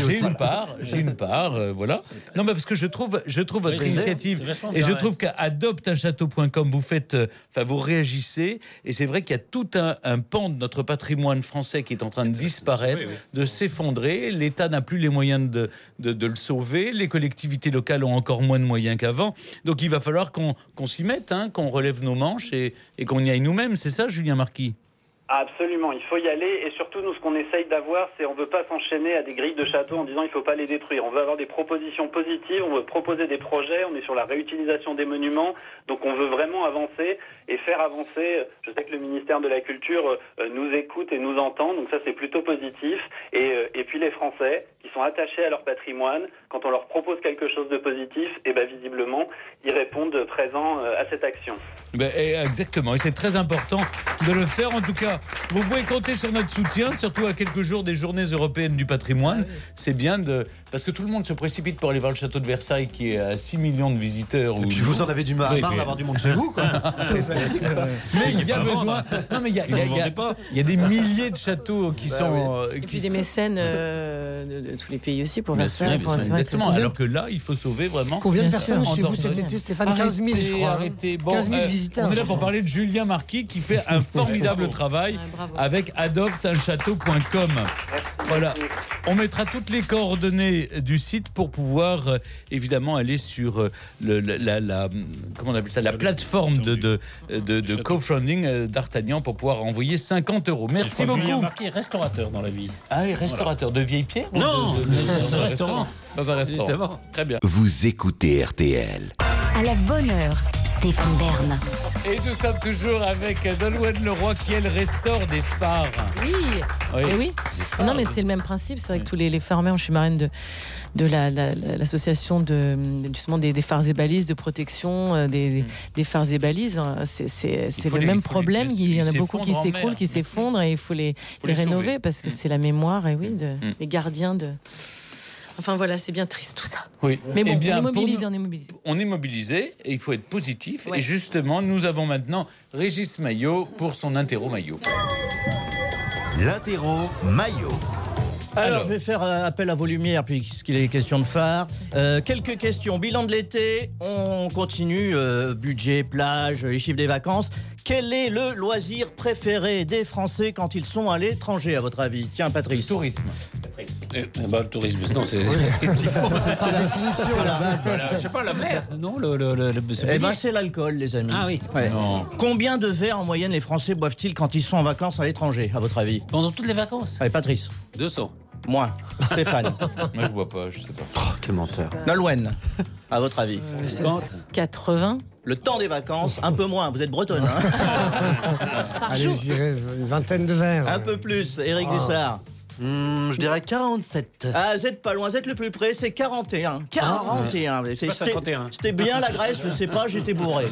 j'ai une part, voilà. Non, mais parce que je trouve votre initiative, et je trouve qu'à adopteunchâteau.com, vous réagissez, et c'est vrai qu'il y a tout un pan de notre patrimoine français qui est en train de disparaître, de s'effondrer. L'État n'a plus les moyens de le sauver. Les collectivités locales ont encore moins de moyens qu'avant. Donc il va falloir qu'on s'y mette, qu'on relève nos manches et qu'on y aille nous-mêmes. C'est ça, Julien Marquis? Absolument, il faut y aller, et surtout nous ce qu'on essaye d'avoir, c'est on veut pas s'enchaîner à des grilles de châteaux en disant il faut pas les détruire. On veut avoir des propositions positives, on veut proposer des projets, on est sur la réutilisation des monuments, donc on veut vraiment avancer et faire avancer. Je sais que le ministère de la Culture nous écoute et nous entend, donc ça c'est plutôt positif. Et puis les Français qui sont attachés à leur patrimoine, quand on leur propose quelque chose de positif, et visiblement ils répondent présents à cette action. Exactement, et c'est très important de le faire. En tout cas, vous pouvez compter sur notre soutien, surtout à quelques jours des Journées européennes du patrimoine. C'est bien parce que tout le monde se précipite pour aller voir le château de Versailles qui est à 6 millions de visiteurs. Et puis vous en avez du marre d'avoir du monde chez vous, quoi. Mais il y a besoin. Non, mais il y a des milliers de châteaux qui sont. Et puis des mécènes de tous les pays aussi pour Versailles. Exactement. Alors que là, il faut sauver vraiment. Combien de personnes chez vous cet été, Stéphane? 15 000, je crois. 15 000 visiteurs. On est là pour parler de Julien Marquis qui fait un formidable travail avec adopteunchâteau.com. Voilà. On mettra toutes les coordonnées du site pour pouvoir évidemment aller sur la plateforme de crowdfunding d'Artagnan pour pouvoir envoyer 50 euros. Merci beaucoup. Julien Marquis est restaurateur dans la vie. Ah oui, restaurateur de vieilles pierres? Non, de restaurant. Dans un restaurant. Justement. Très bien. Vous écoutez RTL. À la bonne heure, Stéphane Bern. Et nous sommes toujours avec Nolwenn Leroy qui, elle, restaure des phares. Oui. Et oui. Non, mais c'est le même principe. C'est vrai que tous les farmers, je suis marraine de l'association justement des phares et balises de protection des phares et balises. C'est le même problème. Il y en a beaucoup qui s'écroulent, qui s'effondrent, et il faut les rénover parce que c'est la mémoire, et les gardiens de... Enfin voilà, c'est bien triste tout ça. Oui. Mais bon, on est mobilisé. On est mobilisé et il faut être positif. Ouais. Et justement, nous avons maintenant Régis Maillot pour son interro Maillot. L'interro Maillot. Alors, je vais faire appel à vos lumières puisqu'il est question de phare. Quelques questions. Bilan de l'été, on continue. Budget, plage, les chiffres des vacances. Quel est le loisir préféré des Français quand ils sont à l'étranger, à votre avis? Tiens, Patrice. Le tourisme. Le tourisme, non, c'est la définition, la base. Je sais pas, la mer, non c'est l'alcool, les amis. Ah oui. Ouais. Non. Combien de verres en moyenne les Français boivent-ils quand ils sont en vacances à l'étranger, à votre avis? Pendant toutes les vacances? Allez, Patrice. 200. Moins. Stéphane. Moi, je vois pas, je sais pas. Oh, quel menteur. Nolwenn, à votre avis? 80. Le temps des vacances, un peu moins. Vous êtes bretonne, Allez, je dirais une vingtaine de verres. Un peu plus. Éric Dussard. Je dirais 47. Ah, vous êtes pas loin, vous êtes le plus près, c'est 41. 41. C'est 51. C'était bien la Grèce, je sais pas, j'étais bourré.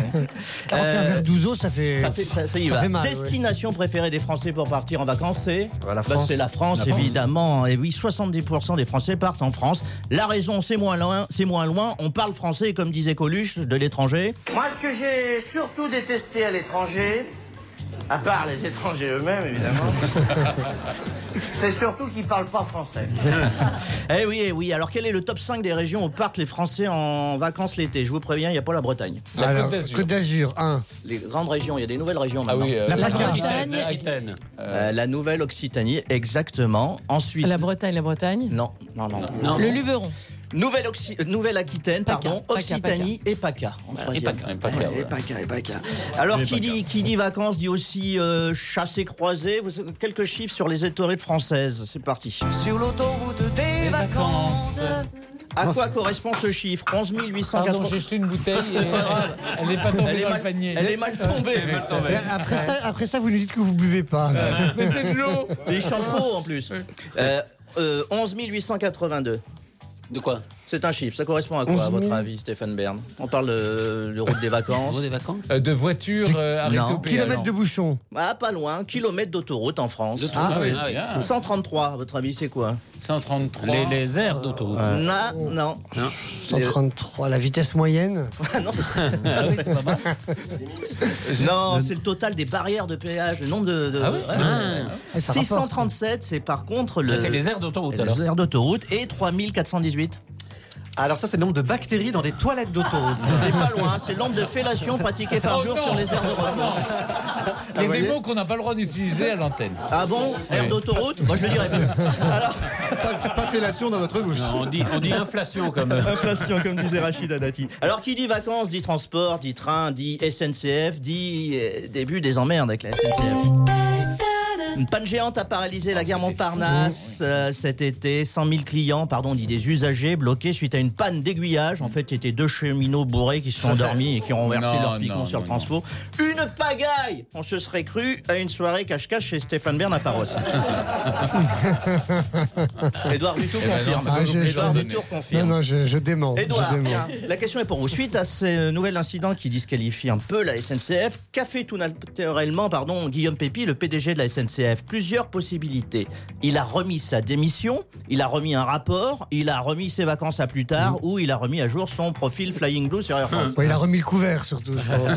41 verres d'ouzo, ça y va. fait mal. Destination préférée des Français pour partir en vacances, c'est la France. C'est la France, évidemment. Et oui, 70% des Français partent en France. La raison, c'est moins loin. On parle français, comme disait Coluche, de l'étranger. Moi, ce que j'ai surtout détesté à l'étranger, À part les étrangers eux-mêmes, évidemment. C'est surtout qu'ils parlent pas français. Eh oui. Alors, quel est le top 5 des régions où partent les Français en vacances l'été? Je vous préviens, il n'y a pas la Bretagne. Côte d'Azur, 1. Les grandes régions, il y a des nouvelles régions maintenant. la PACA. Aquitaine. La Nouvelle-Occitanie, exactement. Ensuite... La Bretagne. Non. Le Luberon. Nouvelle-Aquitaine, pardon, Occitanie et PACA. Et PACA. Alors, qui dit vacances dit aussi chassé croisé. Quelques chiffres sur les autorités françaises. C'est parti. Sur l'autoroute des vacances. À quoi correspond ce chiffre? 11 880. Pardon, j'ai jeté une bouteille. Elle n'est pas tombée dans le panier. Elle est mal tombée. Après ça, vous nous dites que vous buvez pas. Mais c'est de l'eau. Et il chante faux en plus. 11 882. De quoi? C'est un chiffre. Ça correspond à quoi, à votre avis, Stéphane Bern? On parle de route des vacances. De voitures arrêtées au péage. Kilomètres de bouchons. Ah, pas loin. Kilomètres d'autoroute en France. 133, à votre avis, c'est quoi? 133. Les aires d'autoroute. Non. 133, la vitesse moyenne. Non, c'est pas mal. Non, c'est le total des barrières de péage, le nombre de 637, c'est par contre c'est les aires d'autoroute. Les aires d'autoroute et 3418. Alors ça, c'est le nombre de bactéries dans les toilettes d'autoroute. C'est pas loin, c'est le nombre de fellations pratiquées par jour sur les aires d'autoroute. Il y a des mots qu'on n'a pas le droit d'utiliser à l'antenne. Ah bon? Aire d'autoroute? Moi je le dirais plus. Alors... pas fellation dans votre bouche. Non, on dit inflation comme... Inflation comme disait Rachida Dati. Alors qui dit vacances, dit transport, dit train, dit SNCF, dit début des emmerdes avec la SNCF. Une panne géante a paralysé la gare Montparnasse cet été. 100 000 clients, dit des usagers, bloqués suite à une panne d'aiguillage. En fait, c'était 2 cheminots bourrés qui se sont endormis et qui ont renversé leur picon sur le transfo. Une pagaille! On se serait cru à une soirée cache-cache chez Stéphane Bern à Paros. Édouard Dutour confirme. Édouard Dutour confirme. Non, je dément. Édouard, la question est pour vous. Suite à ce nouvel incident qui disqualifie un peu la SNCF, qu'a fait tout naturellement Guillaume Pépi, le PDG de la SNCF? Plusieurs possibilités. Il a remis sa démission, il a remis un rapport, il a remis ses vacances à plus tard, ou il a remis à jour son profil Flying Blue sur Air France. Il a remis le couvert surtout.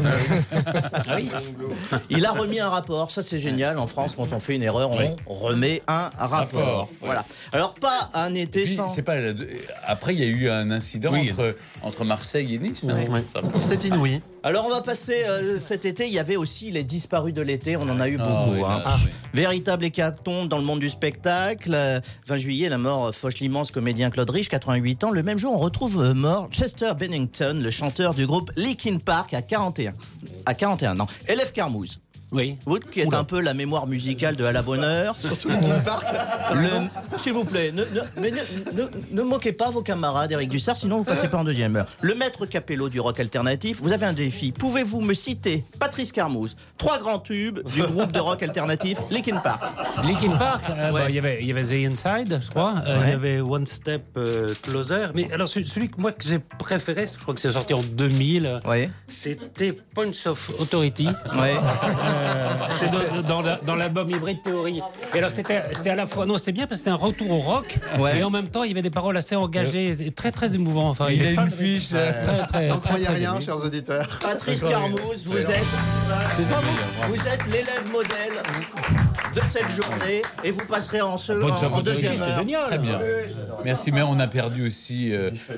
Il a remis un rapport, ça c'est génial. En France, quand on fait une erreur, on remet un rapport. Voilà. Alors pas un été sans... C'est pas Après, il y a eu un incident entre Marseille et Nice. C'est inouï. Alors on va passer cet été, il y avait aussi les disparus de l'été, on en a eu beaucoup. Véritable hécatombe dans le monde du spectacle. 20 juillet, la mort fauche l'immense comédien Claude Rich, 88 ans. Le même jour, on retrouve mort Chester Bennington, le chanteur du groupe Linkin Park à 41 ans. Élève Carmouze. Oui. Vous qui êtes un peu la mémoire musicale de À la bonne heure. Surtout Linkin Park. S'il vous plaît, ne moquez pas vos camarades, Éric Dussart, sinon vous passez pas en deuxième heure. Le maître Capello du rock alternatif, vous avez un défi. Pouvez-vous me citer, Patrice Carmouze, 3 grands tubes du groupe de rock alternatif Linkin Park? Linkin Park, il y avait The Inside, je crois. Il y avait One Step Closer. Mais alors, celui que j'ai préféré, je crois que c'est sorti en 2000, c'était Points of Authority. C'est dans l'album Hybrid Theory. Et alors c'était à la fois, c'est bien parce que c'était un retour au rock, et en même temps il y avait des paroles assez engagées, très très émouvant. Enfin, il a une fiche. N'en croyez rien, chers auditeurs. Patrice Carmouze, vous êtes l'élève modèle de cette journée, et vous passerez en deuxième heure. Génial. Très bien. Merci, mais on a perdu aussi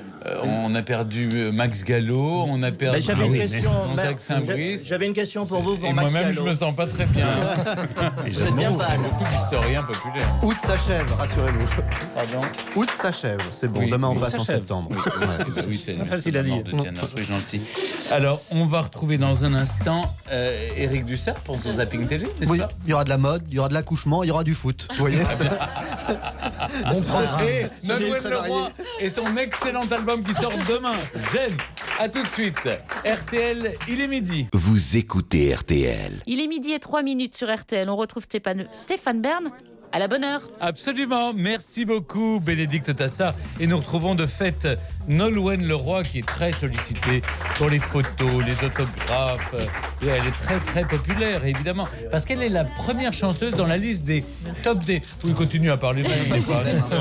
Max Gallo, on a perdu Jacques Saint-Brice. J'avais une question pour vous, pour Max Gallo. Moi-même, je me sens pas très bien. C'est bien ça. Beaucoup d'historiens populaires. Août s'achève, rassurez-vous. Pardon. Août s'achève. C'est bon, demain on passe en septembre. Oui, c'est facile à dire. Soyez gentil. Alors, on va retrouver dans un instant Éric Dussart pour son zapping télé, n'est-ce pas? Il y aura de la mode, il y aura de l'accouchement, il y aura du foot. Vous voyez? Bon programme. Et Nolwenn Leroy et son excellent album qui sort demain. J'aime. À tout de suite. RTL, il est midi. Vous écoutez RTL. Il est midi et 3 minutes sur RTL. On retrouve Stéphane Bern. À la bonne heure. Absolument. Merci beaucoup, Bénédicte Tassard. Et nous retrouvons de fait Nolwenn Leroy, qui est très sollicitée pour les photos, les autographes. Et elle est très très populaire, évidemment, parce qu'elle est la première chanteuse dans la liste des top des. Vous continuez à parler des fois.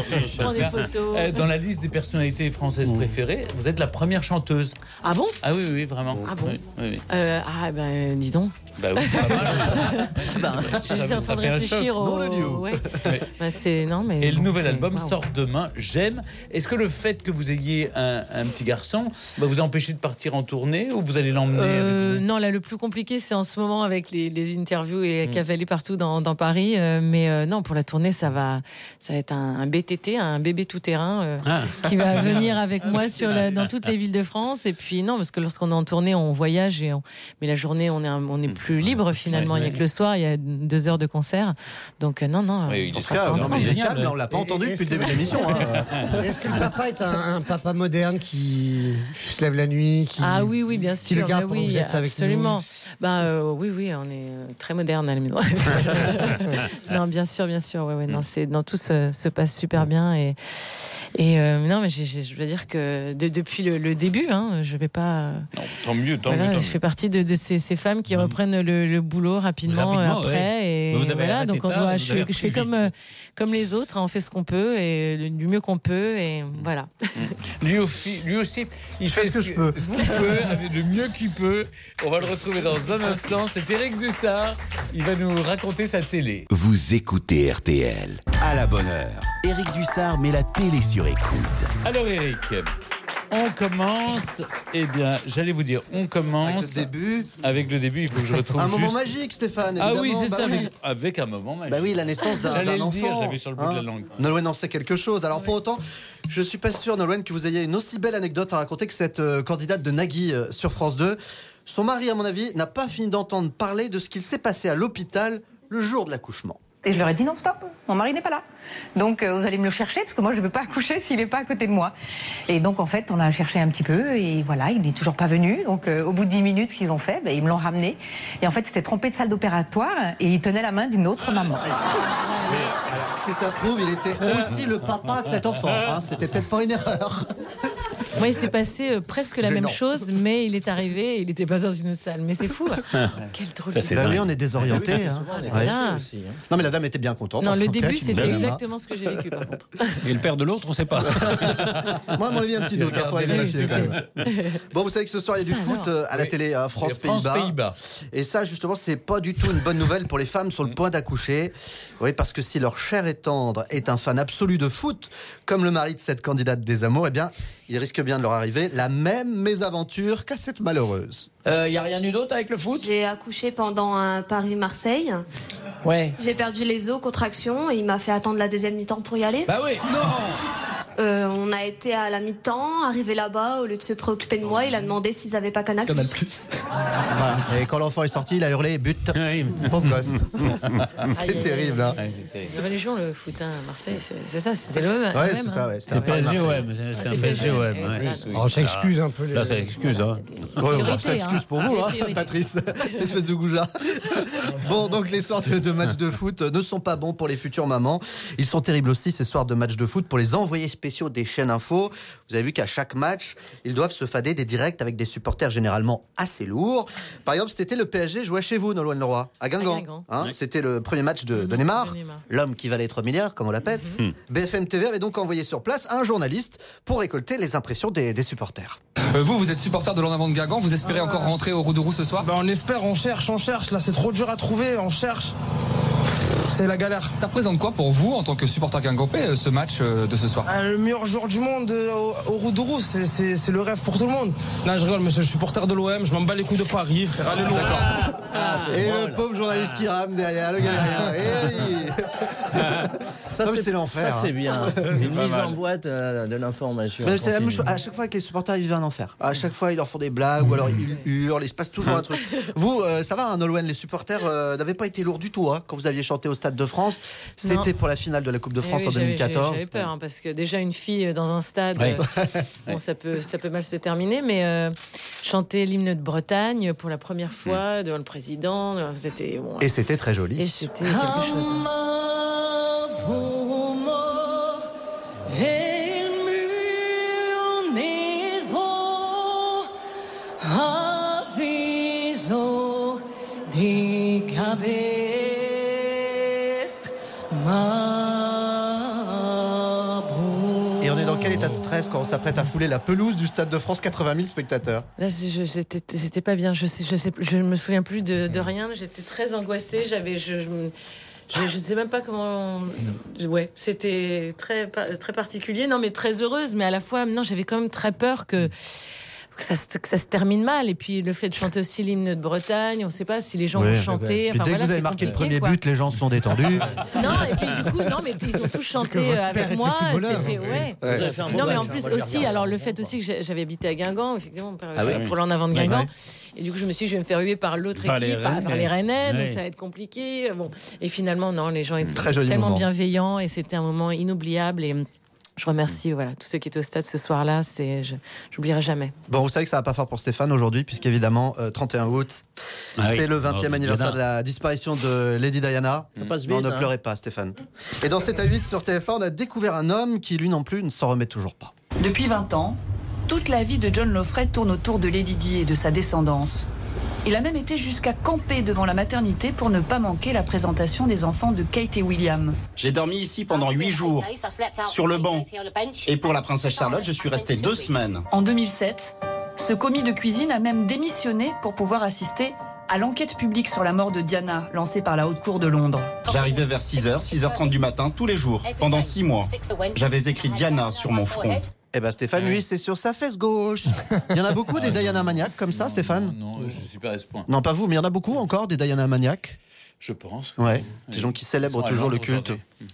Dans la liste des personnalités françaises préférées, vous êtes la première chanteuse. Ah bon? Ah oui, oui, vraiment. Ah bon? Oui. Dis donc. Bah oui, c'est pas mal. J'étais en train de réfléchir au. Ouais. Et le nouvel album sort demain, J'aime. Est-ce que le fait que vous ayez un petit garçon va vous empêcher de partir en tournée ou vous allez l'emmener avec vous? Non, là, le plus compliqué, c'est en ce moment avec les interviews et cavaler partout dans Paris. Mais non, pour la tournée, ça va être un BTT, un bébé tout-terrain qui va venir avec moi dans toutes les villes de France. Et puis, non, parce que lorsqu'on est en tournée, on voyage. Mais la journée, on est plus libre finalement. Il n'y a que le soir, il y a 2 heures de concert. Donc, non. Oui, il est calme, on ne l'a pas entendu depuis le début de l'émission. Est-ce que le papa est un papa moderne qui se lève la nuit oui, bien sûr. Qui le garde pendant que vous êtes avec absolument. Oui, on est très moderne à la maison. Non, bien sûr. Ouais, non, tout se passe super bien non, mais je veux dire que depuis le début, je vais pas. Non, tant mieux. Je fais partie de ces femmes qui reprennent le boulot rapidement après. Ouais. Et vous avez voilà, donc je fais comme les autres, on fait ce qu'on peut et du mieux qu'on peut et voilà. Lui aussi, il fait ce qu'il peut, avec le mieux qu'il peut. On va le retrouver dans un instant. C'est Éric Dussard. Il va nous raconter sa télé. Vous écoutez RTL. À la bonne heure, Éric Dussard met la télé sur écoute. Alors Éric, on commence, j'allais vous dire, on commence avec le début, il faut que je retrouve un moment magique, Stéphane, évidemment. Ah oui, c'est ça, avec un moment magique. Bah oui, la naissance d'un enfant. J'avais sur le bout de la langue. Nolwenn en sait quelque chose. Alors pour autant, je suis pas sûr, Nolwenn, que vous ayez une aussi belle anecdote à raconter que cette candidate de Nagui sur France 2. Son mari, à mon avis, n'a pas fini d'entendre parler de ce qu'il s'est passé à l'hôpital le jour de l'accouchement. Et je leur ai dit non, stop, mon mari n'est pas là. Donc vous allez me le chercher parce que moi je ne veux pas accoucher s'il n'est pas à côté de moi. Et donc en fait on a cherché un petit peu et voilà, il n'est toujours pas venu. Donc au bout de 10 minutes, ce qu'ils ont fait, ils me l'ont ramené. Et en fait c'était trompé de salle d'opératoire et il tenait la main d'une autre maman. Mais, alors, si ça se trouve, il était aussi le papa de cet enfant. C'était peut-être pas une erreur. Moi, il s'est passé presque la même chose, mais il est arrivé, il n'était pas dans une salle. Mais c'est fou. Quel drôle de histoire. Oui, on est désorienté. Non, mais la dame était bien contente. Non, le début, c'était exactement ce que j'ai vécu, par contre. Et le père de l'autre, on ne sait pas. Moi, à mon avis, un petit doute. Il faut vérifier quand même. Bon, vous savez que ce soir, il y a du foot à la télé, France-Pays-Bas. Et ça, justement, c'est pas du tout une bonne nouvelle pour les femmes sur le point d'accoucher. Oui, parce que si leur chair est tendre est un fan absolu de foot, comme le mari de cette candidate des amours, il risque bien de leur arriver la même mésaventure qu'à cette malheureuse. Y a rien eu d'autre avec le foot? J'ai accouché pendant un Paris-Marseille. Ouais. J'ai perdu les os, contraction, et il m'a fait attendre la deuxième mi-temps pour y aller. Bah oui. Non. On a été à la mi-temps, arrivé là-bas, au lieu de se préoccuper de moi, il a demandé s'ils n'avaient pas Canal+. Voilà. Et quand l'enfant est sorti, il a hurlé but. Pauvre gosse. C'est terrible. C'est une religion le foot, Marseille, c'est ça, c'est l'OM. Ouais, c'est ça. Ouais. C'était PSG OM. C'était un PSG OM. Ça excuse un peu. Là, ça excuse. Ça excuse pour vous, Patrice. Espèce de goujat. Bon, donc les soirs de matchs de foot ne sont pas bons pour les futures mamans. Ils sont terribles aussi, ces soirs de matchs de foot, pour les envoyés spéciaux des chaînes info. Vous avez vu qu'à chaque match, ils doivent se fader des directs avec des supporters généralement assez lourds. Par exemple, cet été, le PSG jouait chez vous, Nolwenn Leroy, à Guingamp. C'était le premier match de Neymar, l'homme qui valait 3 milliards, comme on l'appelle. BFM TV avait donc envoyé sur place un journaliste pour récolter les impressions des supporters. Vous êtes supporter de l'En Avant de Guingamp, vous espérez encore rentrer au Roux-de-Roux ce soir? On espère, on cherche. Là, c'est trop dur à trouver, on cherche. C'est la galère. Ça représente quoi pour vous, en tant que supporter guingampais, ce match de ce soir? Le meilleur joueur du monde au Roux-de-Roux, c'est le rêve pour tout le monde. Là, je rigole, mais je suis supporter de l'OM, je m'en bats les couilles de Paris, frère. Allez, loin. Et le pauvre journaliste qui rame derrière, le galérien. Ça, c'est l'enfer. Ça, c'est bien. Une mise en boîte de l'information. Mais c'est la même chose. À chaque fois que les supporters vivent un enfer. À chaque fois, ils leur font des blagues ou alors ils hurlent. Il se passe toujours un truc. Vous, ça va, Nolwenn, les supporters n'avaient pas été lourds du tout quand vous aviez chanté au Stade de France. C'était pour la finale de la Coupe de France en 2014. J'avais peur parce que déjà une fille dans un stade, ça peut mal se terminer. Mais chanter l'hymne de Bretagne pour la première fois devant le président, c'était bon. Et c'était très joli. Et c'était quelque chose. Aviso di cabest Et on est dans quel état de stress quand on s'apprête à fouler la pelouse du Stade de France, 80 000 spectateurs? Là, j'étais pas bien. Je me souviens plus de rien. J'étais très angoissée. Je sais même pas comment. Ouais, c'était très particulier. Non, mais très heureuse, mais à la fois, non, j'avais quand même très peur que ça se termine mal. Et puis le fait de chanter aussi l'hymne de Bretagne, on ne sait pas si les gens vont chanter. Puis dès que vous avez marqué le premier but, les gens se sont détendus. Non, et puis du coup, non, mais ils ont tous chanté avec moi. C'était Non, mais en plus aussi, alors le fait aussi que j'avais habité à Guingamp, effectivement, pour l'en avant de Guingamp. Et du coup, je me suis dit, je vais me faire huer par l'autre équipe, par les Rennais, donc ça va être compliqué. Bon, et finalement, non, les gens étaient tellement bienveillants et c'était un moment inoubliable. Et je remercie tous ceux qui étaient au stade ce soir-là. J'oublierai jamais. Bon, vous savez que ça va pas fort pour Stéphane aujourd'hui, puisqu'évidemment, 31 août, c'est le 20e anniversaire de la disparition de Lady Diana. Non, ne pleurez pas, Stéphane. Et dans 7 à 8 sur TF1, on a découvert un homme qui, lui non plus, ne s'en remet toujours pas. Depuis 20 ans, toute la vie de John Lofred tourne autour de Lady Di et de sa descendance. Il a même été jusqu'à camper devant la maternité pour ne pas manquer la présentation des enfants de Kate et William. J'ai dormi ici pendant 8 jours, sur le banc. Et pour la princesse Charlotte, je suis resté 2 semaines. En 2007, ce commis de cuisine a même démissionné pour pouvoir assister à l'enquête publique sur la mort de Diana, lancée par la Haute Cour de Londres. J'arrivais vers 6h, 6h30 du matin, tous les jours, pendant 6 mois. J'avais écrit Diana sur mon front. Eh ben Stéphane, lui, c'est sur sa fesse gauche. Il y en a beaucoup des Diana maniaques comme ça, Stéphane? Non, je suis pas à ce point. Non, pas vous, mais il y en a beaucoup encore des Diana maniaques. Je pense. Ouais, des gens qui célèbrent toujours le culte.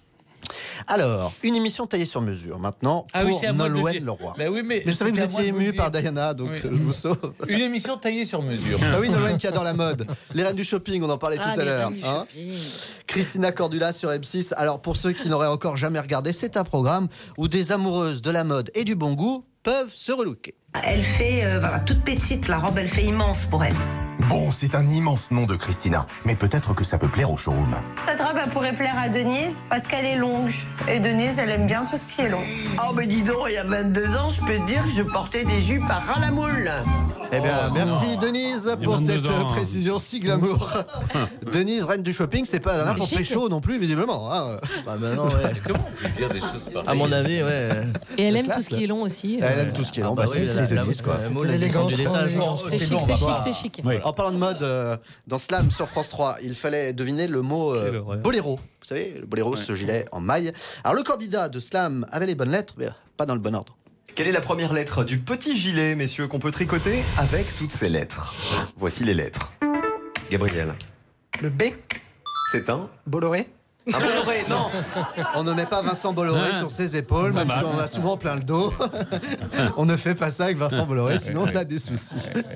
Alors, une émission taillée sur mesure maintenant pour Nolwenn Leroy. Mais je savais que vous étiez ému par Diana, donc je vous sauve. Une émission taillée sur mesure. Ah oui, Nolwenn qui adore la mode. Les reines du shopping, on en parlait tout à l'heure. Christina Cordula sur M6. Alors, pour ceux qui n'auraient encore jamais regardé, c'est un programme où des amoureuses de la mode et du bon goût peuvent se relooker. Elle fait toute petite, la robe elle fait immense pour elle. Bon, c'est un immense nom de Christina, mais peut-être que ça peut plaire au showroom. Cette robe elle pourrait plaire à Denise parce qu'elle est longue. Et Denise, elle aime bien tout ce qui est long. Oh mais dis donc, il y a 22 ans, je peux te dire que je portais des jupes à ras la moule. Eh bien, merci Denise pour cette précision si glamour. Denise, reine du shopping, c'est pas n'importe quel pécho non plus, visiblement. Hein. Bah non, ouais. Comment on peut dire des choses pareilles? À mon avis, ouais. Et elle aime tout ce qui est long aussi. Elle aime tout ce qui est long. C'est Denise, quoi. L'élégance. C'est chic. En parlant de mode, dans Slam sur France 3, il fallait deviner le mot boléro. Vous savez, le boléro, ce gilet en maille. Alors le candidat de Slam avait les bonnes lettres, mais pas dans le bon ordre. Quelle est la première lettre du petit gilet, messieurs, qu'on peut tricoter avec toutes ces lettres? Voici les lettres. Gabriel. Le B. C'est un Bolloré. Un Bolloré, non. On ne met pas Vincent Bolloré sur ses épaules, même si on a souvent plein le dos. On ne fait pas ça avec Vincent Bolloré, sinon on a des soucis.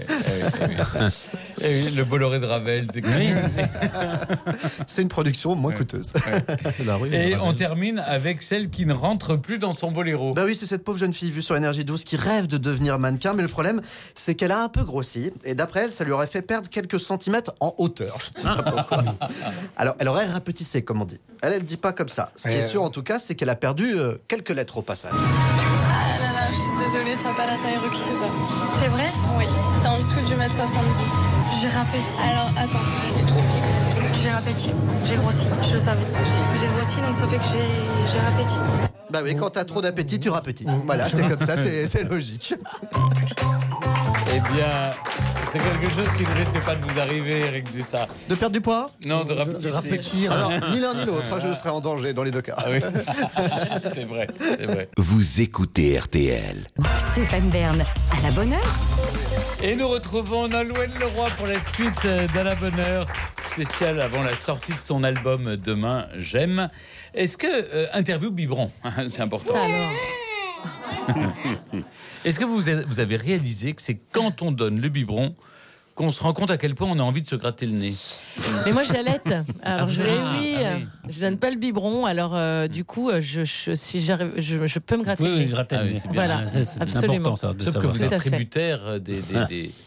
Le Bolloré de Ravel, c'est c'est une production moins coûteuse. Et on termine avec celle qui ne rentre plus dans son boléro. Bah oui, c'est cette pauvre jeune fille vue sur Énergie 12 qui rêve de devenir mannequin, mais le problème, c'est qu'elle a un peu grossi. Et d'après elle, ça lui aurait fait perdre quelques centimètres en hauteur. Je ne sais pas pourquoi. Alors, elle aurait rapetissé, comme on dit. Elle dit pas comme ça. Ce qui est sûr, en tout cas, c'est qu'elle a perdu quelques lettres au passage. Ah là là, je suis désolée, tu n'as pas la taille requise. C'est vrai? Oui, t'es en dessous du 1m70. J'ai rapéti. Alors, attends. J'ai rapéti. J'ai grossi. Je le savais. J'ai grossi, donc ça fait que j'ai rapéti. Bah oui, quand t'as trop d'appétit, tu rapétis. Voilà, c'est comme ça, c'est logique. Eh bien, c'est quelque chose qui ne risque pas de vous arriver, Eric Dussart. De perdre du poids? Non, de rapétir. Alors, ni l'un ni l'autre, je serais en danger dans les deux cas. Ah oui. C'est vrai, c'est vrai. Vous écoutez RTL. Stéphane Bern, à la bonne heure. Et nous retrouvons Nolwenn Leroy pour la suite d'À la bonne heure, spéciale avant la sortie de son album Demain, j'aime. Est-ce que interview biberon, c'est important. Ça alors. Est-ce que vous avez réalisé que c'est quand on donne le biberon qu'on se rend compte à quel point on a envie de se gratter le nez? Mais moi j'allaite. Alors je donne pas le biberon. Alors du coup, je peux me gratter le nez. Oui, gratter le nez. Voilà, c'est absolument. important ça. Sauf que vous êtes tributaire des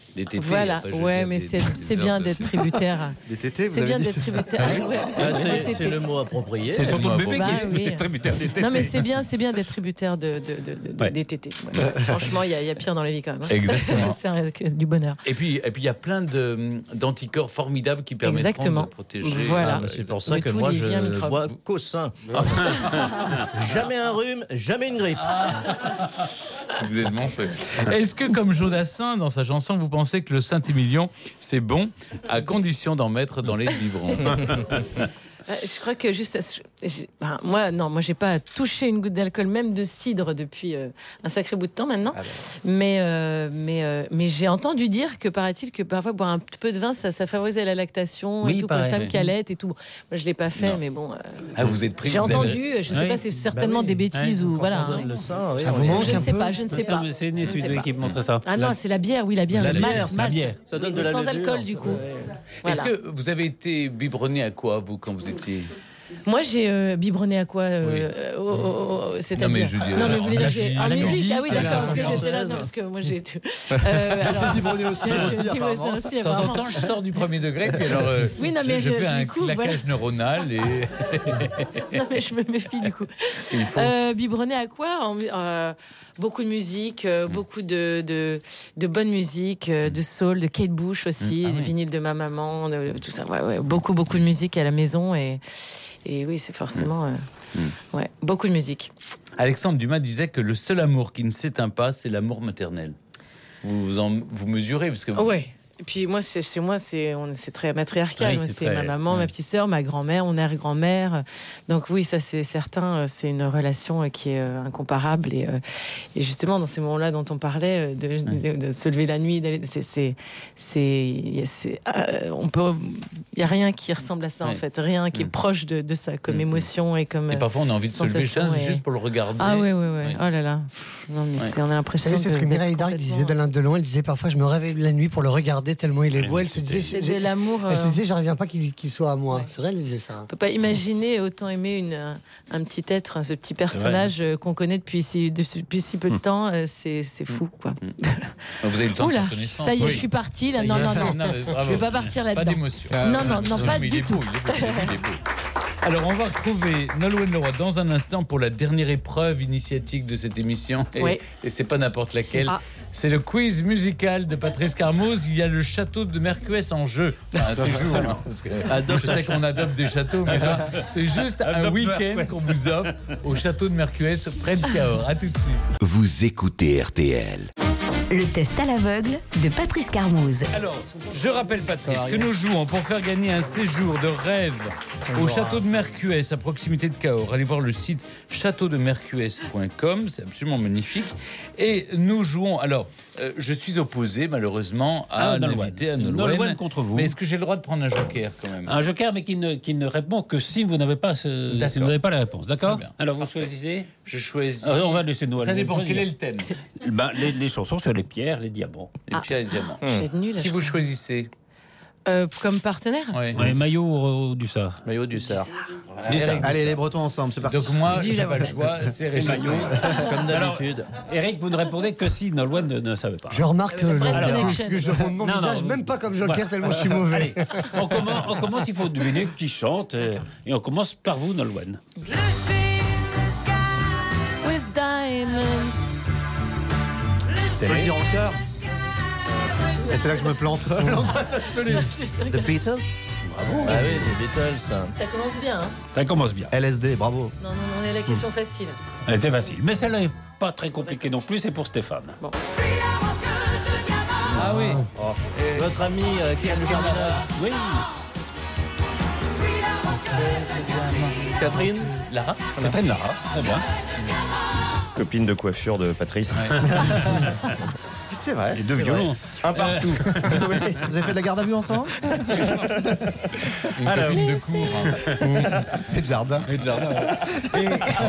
Des tétés. Voilà, Enfin, je veux ouais, dire, mais des c'est bien sortes d'être de- tributaire. Des tétés, vous C'est avez bien dit, d'être c'est ça tributaire. Ouais. C'est le mot approprié. C'est surtout le bébé Bah qui est oui. tributaire des tétés. Non, mais c'est bien d'être tributaire des tétés. Ouais. Franchement, il y a pire dans la vie quand même. Hein. Exactement. C'est du bonheur. Et puis il y a plein d'anticorps formidables qui permettent Exactement. de protéger. Voilà. C'est pour ça Mais que tous moi les je liens microbes. bois qu'au sein. Jamais un rhume, jamais une grippe. Vous êtes bon fait. Est-ce que, comme Jodassin dans sa chanson, vous pensez que le Saint-Émilion, c'est bon, à condition d'en mettre dans les biberons? Je crois que juste, moi, j'ai pas touché une goutte d'alcool, même de cidre, depuis un sacré bout de temps maintenant. Mais j'ai entendu dire que, paraît-il, que parfois boire un peu de vin, ça favorisait la lactation et tout pour les femmes qui allaitent et tout. Moi, je l'ai pas fait, mais bon. Vous êtes pris. J'ai entendu, je sais pas, c'est certainement des bêtises ou voilà. Ça vous manque Je un ne sais peu pas, je ne sais pas. C'est une Je ne étude sais pas. qui montrait ça. Ah non, c'est la bière, oui, la bière, La le bière, malt, malt. bière. Ça donne Oui, de la sans levure, alcool, ça. du coup. Est-ce Voilà. que vous avez été biberonné à quoi, vous, quand vous étiez... Moi, j'ai biberonné à quoi c'est-à-dire Non, mais je veux dire, non, mais vous voulez dire à en la musique. musique, Ah oui, à la d'accord, parce que chanson j'étais là, française. non, parce que moi j'ai été. biberonné aussi, apparemment. De temps en temps, je sors du premier degré, puis alors Oui, non, mais je fais un du coup, claquage neuronal et... Non, mais je me méfie du coup. Il faut. Biberonné à quoi beaucoup de musique, beaucoup de bonne musique, de soul, de Kate Bush aussi, des vinyles de ma maman, tout ça. Ouais, beaucoup de musique à la maison et oui, c'est forcément beaucoup de musique. Alexandre Dumas disait que le seul amour qui ne s'éteint pas, c'est l'amour maternel. Vous mesurez parce que Ouais. Et puis moi, chez moi, c'est très matriarcal. Oui, Moi, c'est c'est très- ma maman, ma petite sœur, ma grand-mère, mon arrière-grand-mère. Donc oui, ça c'est certain. C'est une relation qui est incomparable. Et justement, dans ces moments-là dont on parlait, de se lever la nuit, on peut. Il y a rien qui ressemble à ça en fait. Rien qui est proche de ça comme émotion et comme. Et parfois, on a envie de se lever sensation juste pour le regarder. Ah ouais. Oh là là. Non mais on a l'impression. Vous savez, c'est ce que d'être Mireille Darc disait d'Alain Delon. Elle disait parfois, je me réveille la nuit pour le regarder tellement il est beau. Elle se disait, C'est de l'amour. elle se disait, j'en reviens pas qu'il soit à moi. C'est vrai, elle disait ça. On peut pas imaginer autant aimer un petit être, ce petit personnage qu'on connaît depuis si peu de temps. C'est fou, quoi. Vous avez eu le temps de Oula, faire connaissance. ça y est, je suis partie là. Non, je vais pas partir là-dedans. Pas d'émotion. Non, pas mais du il est tout. beau, il est beau. Alors, on va retrouver Nolwenn Leroy dans un instant pour la dernière épreuve initiatique de cette émission. Et c'est pas n'importe laquelle. C'est le quiz musical de Patrice Carmoz. Il y a le château de Mercuès en jeu. Enfin, c'est fou, hein, parce que je sais qu'on adopte des châteaux, mais là, c'est juste un week-end qu'on vous offre au château de Mercuès près de Cahors. À tout de suite. Vous écoutez RTL. Le test à l'aveugle de Patrice Carmoz. Alors, je rappelle Patrice que nous jouons pour faire gagner un séjour de rêve au château de Mercuès à proximité de Cahors. Allez voir le site châteaudemercuès.com, c'est absolument magnifique. Et nous jouons, alors, je suis opposé malheureusement à l'invité, à Nolwenn contre vous. Mais est-ce que j'ai le droit de prendre un joker quand même? Un joker, mais qui ne répond que si vous n'avez pas, si vous n'avez pas la réponse. D'accord? Alors vous choisissez. Je choisis. On va laisser Nolwenn. Ça dépend, choisir. quel est le thème? Les chansons sur les pierres, les diamants. Les pierres et les diamants. Je vais être nulle, Qui je vous choisissez? Comme partenaire. Ouais, maillot du Sar. Maillot du Sar. Allez, les Bretons ensemble, c'est parti. Donc moi, j'ai pas le choix, c'est Régis maillot. Comme d'habitude. Eric, vous ne répondez que si Nolwenn ne savait pas. Je remarque que je montre mon Non, visage, non, même pas comme Joker, voilà. tellement je suis mauvais. Allez, on commence, il faut deviner qui chante. Et on commence par vous, Nolwenn. With diamonds. C'est le dire en chœur. Et c'est là que je me plante. L'angoisse absolue. The Beatles. Bravo. Ah oui, les Beatles. Ça commence bien. Hein. Ça commence bien. LSD, bravo. Non, on est à la question facile. Elle était facile. Mais celle-là n'est pas très compliquée non plus, c'est pour Stéphane. Bon. Ah oui. Votre ami Kian Jardin. Oui. Catherine. Lara. Catherine Lara, très bien. Copine de coiffure de Patrice. C'est vrai. Les deux violons. Un partout. Oui. Vous avez fait de la garde à vue ensemble? Une copine de cours. Hein. Et de jardin. Et de jardin. Ça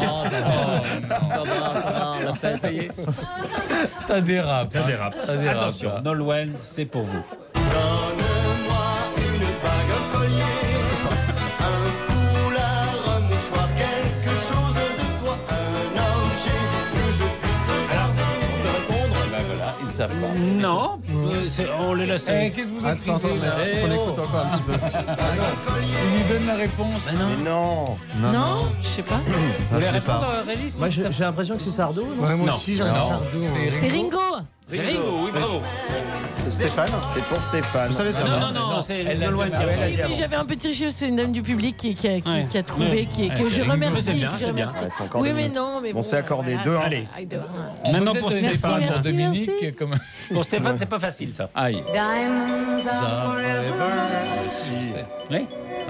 va, on l'a fait payer. Ça dérape. Ça dérape. Ça dérape. Attention, Nolwenn, c'est pour vous. Donne-moi une bague, un collier, un foulard, un mouchoir, quelque chose de toi, un objet que je puisse garder. Ben voilà, ils savent pas. Non, On les laisse. Qu'est-ce que vous écrivez Attends, mais faut qu'on écoute encore un petit peu. Il lui donne la réponse. Mais non. Non, je sais pas. Vous voulez répondre, Régis? Moi, j'ai l'impression que c'est Sardou. Ouais, moi aussi, j'ai un Sardou. C'est Ringo. C'est Ringo, oui, bravo. Stéphane, c'est pour Stéphane. Vous savez ça? Non, c'est Nolwenn. Oui, j'avais un peu triché, c'est une dame du public qui a trouvé, que je remercie. C'est bien. Oui, mais non. Mais On s'est accordé 2-1. Allez. On Maintenant peut pour peut-être Stéphane. donner pour Merci, Dominique. merci. Comme... Pour Stéphane, c'est pas facile ça. Aïe. Oui.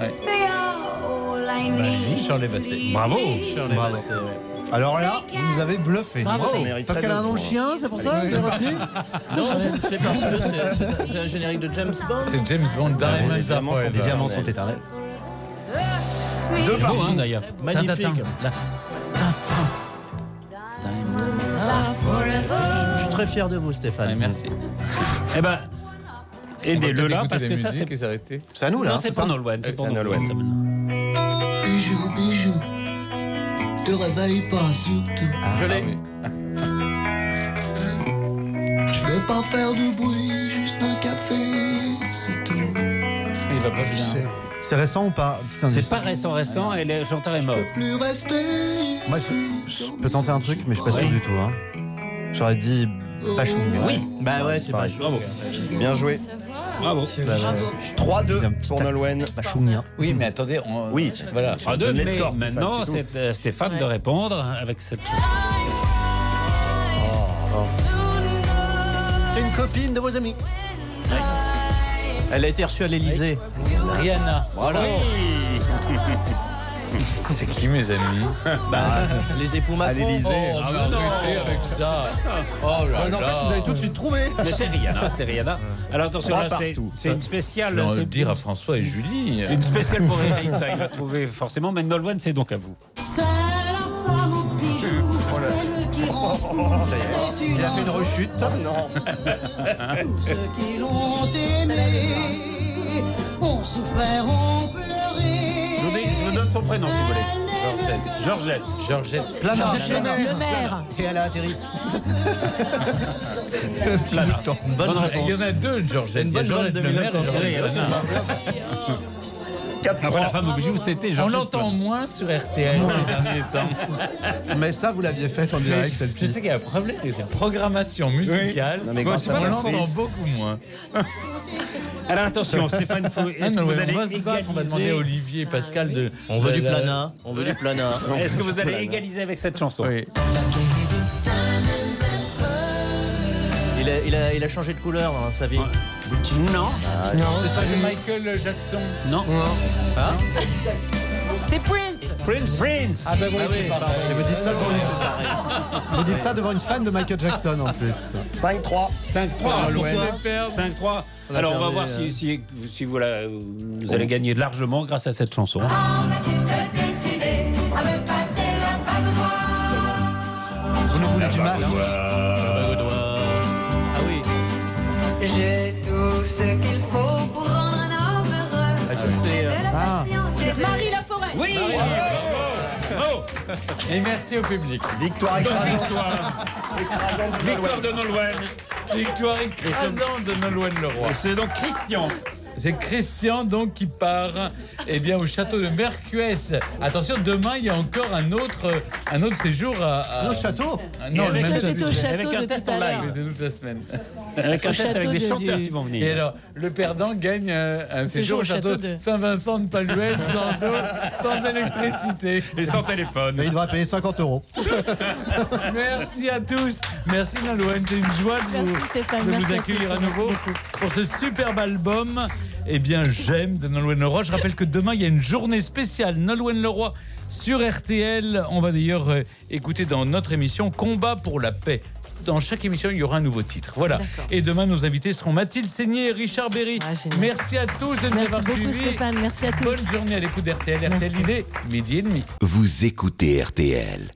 Vas-y, Shirley Bassey. Bravo. Shirley Bravo. Bassey, ouais. Alors là, vous nous avez bluffé. Bravo. Parce qu'elle a un nom de chien, c'est pour ça que vous avez retenu? Non, c'est parce que c'est un générique de James Bond. C'est James Bond, Diamonds Are Forever. Les diamants sont éternels. Deux partout d'ailleurs. Magnifique. Je suis très fier de vous, Stéphane. Ouais, merci. Eh ben, aidez-le là Écouter parce des que ça musiques c'est. et s'arrêter. C'est à nous là. Non, c'est pour Nolwenn. C'est pour Nolwenn. Bijou, bijou, te réveille pas surtout. Je l'ai. Je vais pas faire de bruit, juste un café, c'est tout. Il va pas bien. C'est récent ou pas? C'est pas récent et le chanteur est mort. Plus rester. Moi, je peux tenter un truc, mais je suis pas sûr du tout. Hein. J'aurais dit Bachoum. Oui. Bah ouais, c'est pas chaud. Bravo. Bien joué. Bravo. 3-2 pour Nolwenn. Bachoumien. Oui, mais attendez. Oui. Voilà. 3-2, mais maintenant c'est Stéphane de répondre avec cette. C'est une copine de vos amis. Elle a été reçue à l'Elysée. Rihanna. Voilà. C'est qui mes amis? Les époux Macron. À l'Elysée. Oh, mais arrêtez avec ça. Oh là Non, parce que vous avez tout de suite trouvé. Mais c'est Rihanna. Alors attention, là c'est une spéciale. Je vais C'est le dire à François et Julie. une spéciale pour Eric, ça il va trouver forcément. Mais Nolwenn, c'est donc à vous. C'est la femme au bijou, celle qui rend fou. Il a fait une rechute. Non. Tous ceux qui l'ont aimé ont souffert, ont pleuré. Je vous donne son prénom si vous voulez. Georgette. Planard. Le maire. Et elle a atterri. Petit Planard. bouton. Bonne réponse. Il y en a deux, Georgette. Une bonne Georgette vanne de Le Maire et 1930. Georgette. Après la femme au bijou, c'était On Georgette. l'entend moins sur RTL ces derniers temps. Mais ça, vous l'aviez fait en direct, Je celle-ci. sais qu'il y a un problème avec la programmation musicale. Non, mais grâce à on la l'entend prise. beaucoup moins. Alors attention, Stéphane, est-ce que vous allez on va demander à égaliser? Olivier et Pascal de. On veut du plana. On veut du plana. Est-ce que vous allez égaliser avec cette chanson? Oui. Il a changé de couleur dans sa vie. Non. C'est ça, c'est Michael Jackson. Non. C'est Prince. Prince. Ah ben oui, c'est pareil. Et vous dites ça devant une fan de Michael Jackson en plus. 5-3. 5-3. Nolwenn. 5-3. Alors on va voir si vous allez gagner largement grâce à cette chanson. Vous nous voulez du mal, hein? Ah oui. J'ai tout ce qu'il faut pour rendre un homme heureux. Je sais. C'est Marie Laforêt. Oui. Bravo. Et merci au public. Victoire Victoire de Nolwenn. Victoire écrasante de Nolwenn Leroy. Et c'est donc Christian. C'est Christian donc qui part au château de Mercues. Attention, demain il y a encore un autre séjour à Un autre château? Non, le même C'était au château. château Avec un de test tout en à live. l'heure. C'est toute la semaine. Avec un test avec des château chanteurs du- qui vont venir. Et alors, le perdant gagne un séjour au château de Saint-Vincent de Paluel sans eau, sans électricité. Et sans téléphone. Mais il devra payer 50 €. Merci à tous. Merci Nolwenn, c'est une joie de Merci Stéphane, vous merci à accueillir tous, à merci nouveau beaucoup. pour ce superbe album. Eh bien, j'aime de Nolwenn Leroy. Je rappelle que demain, il y a une journée spéciale Nolwenn Leroy sur RTL. On va d'ailleurs écouter dans notre émission Combat pour la paix. Dans chaque émission, il y aura un nouveau titre. Voilà. Et demain, nos invités seront Mathilde Seigné et Richard Berry. Merci à tous de nous Merci avoir beaucoup suivis. Stéphane, merci à tous. Bonne journée à l'écoute d'RTL. RTL, il est 12h30. Vous écoutez RTL.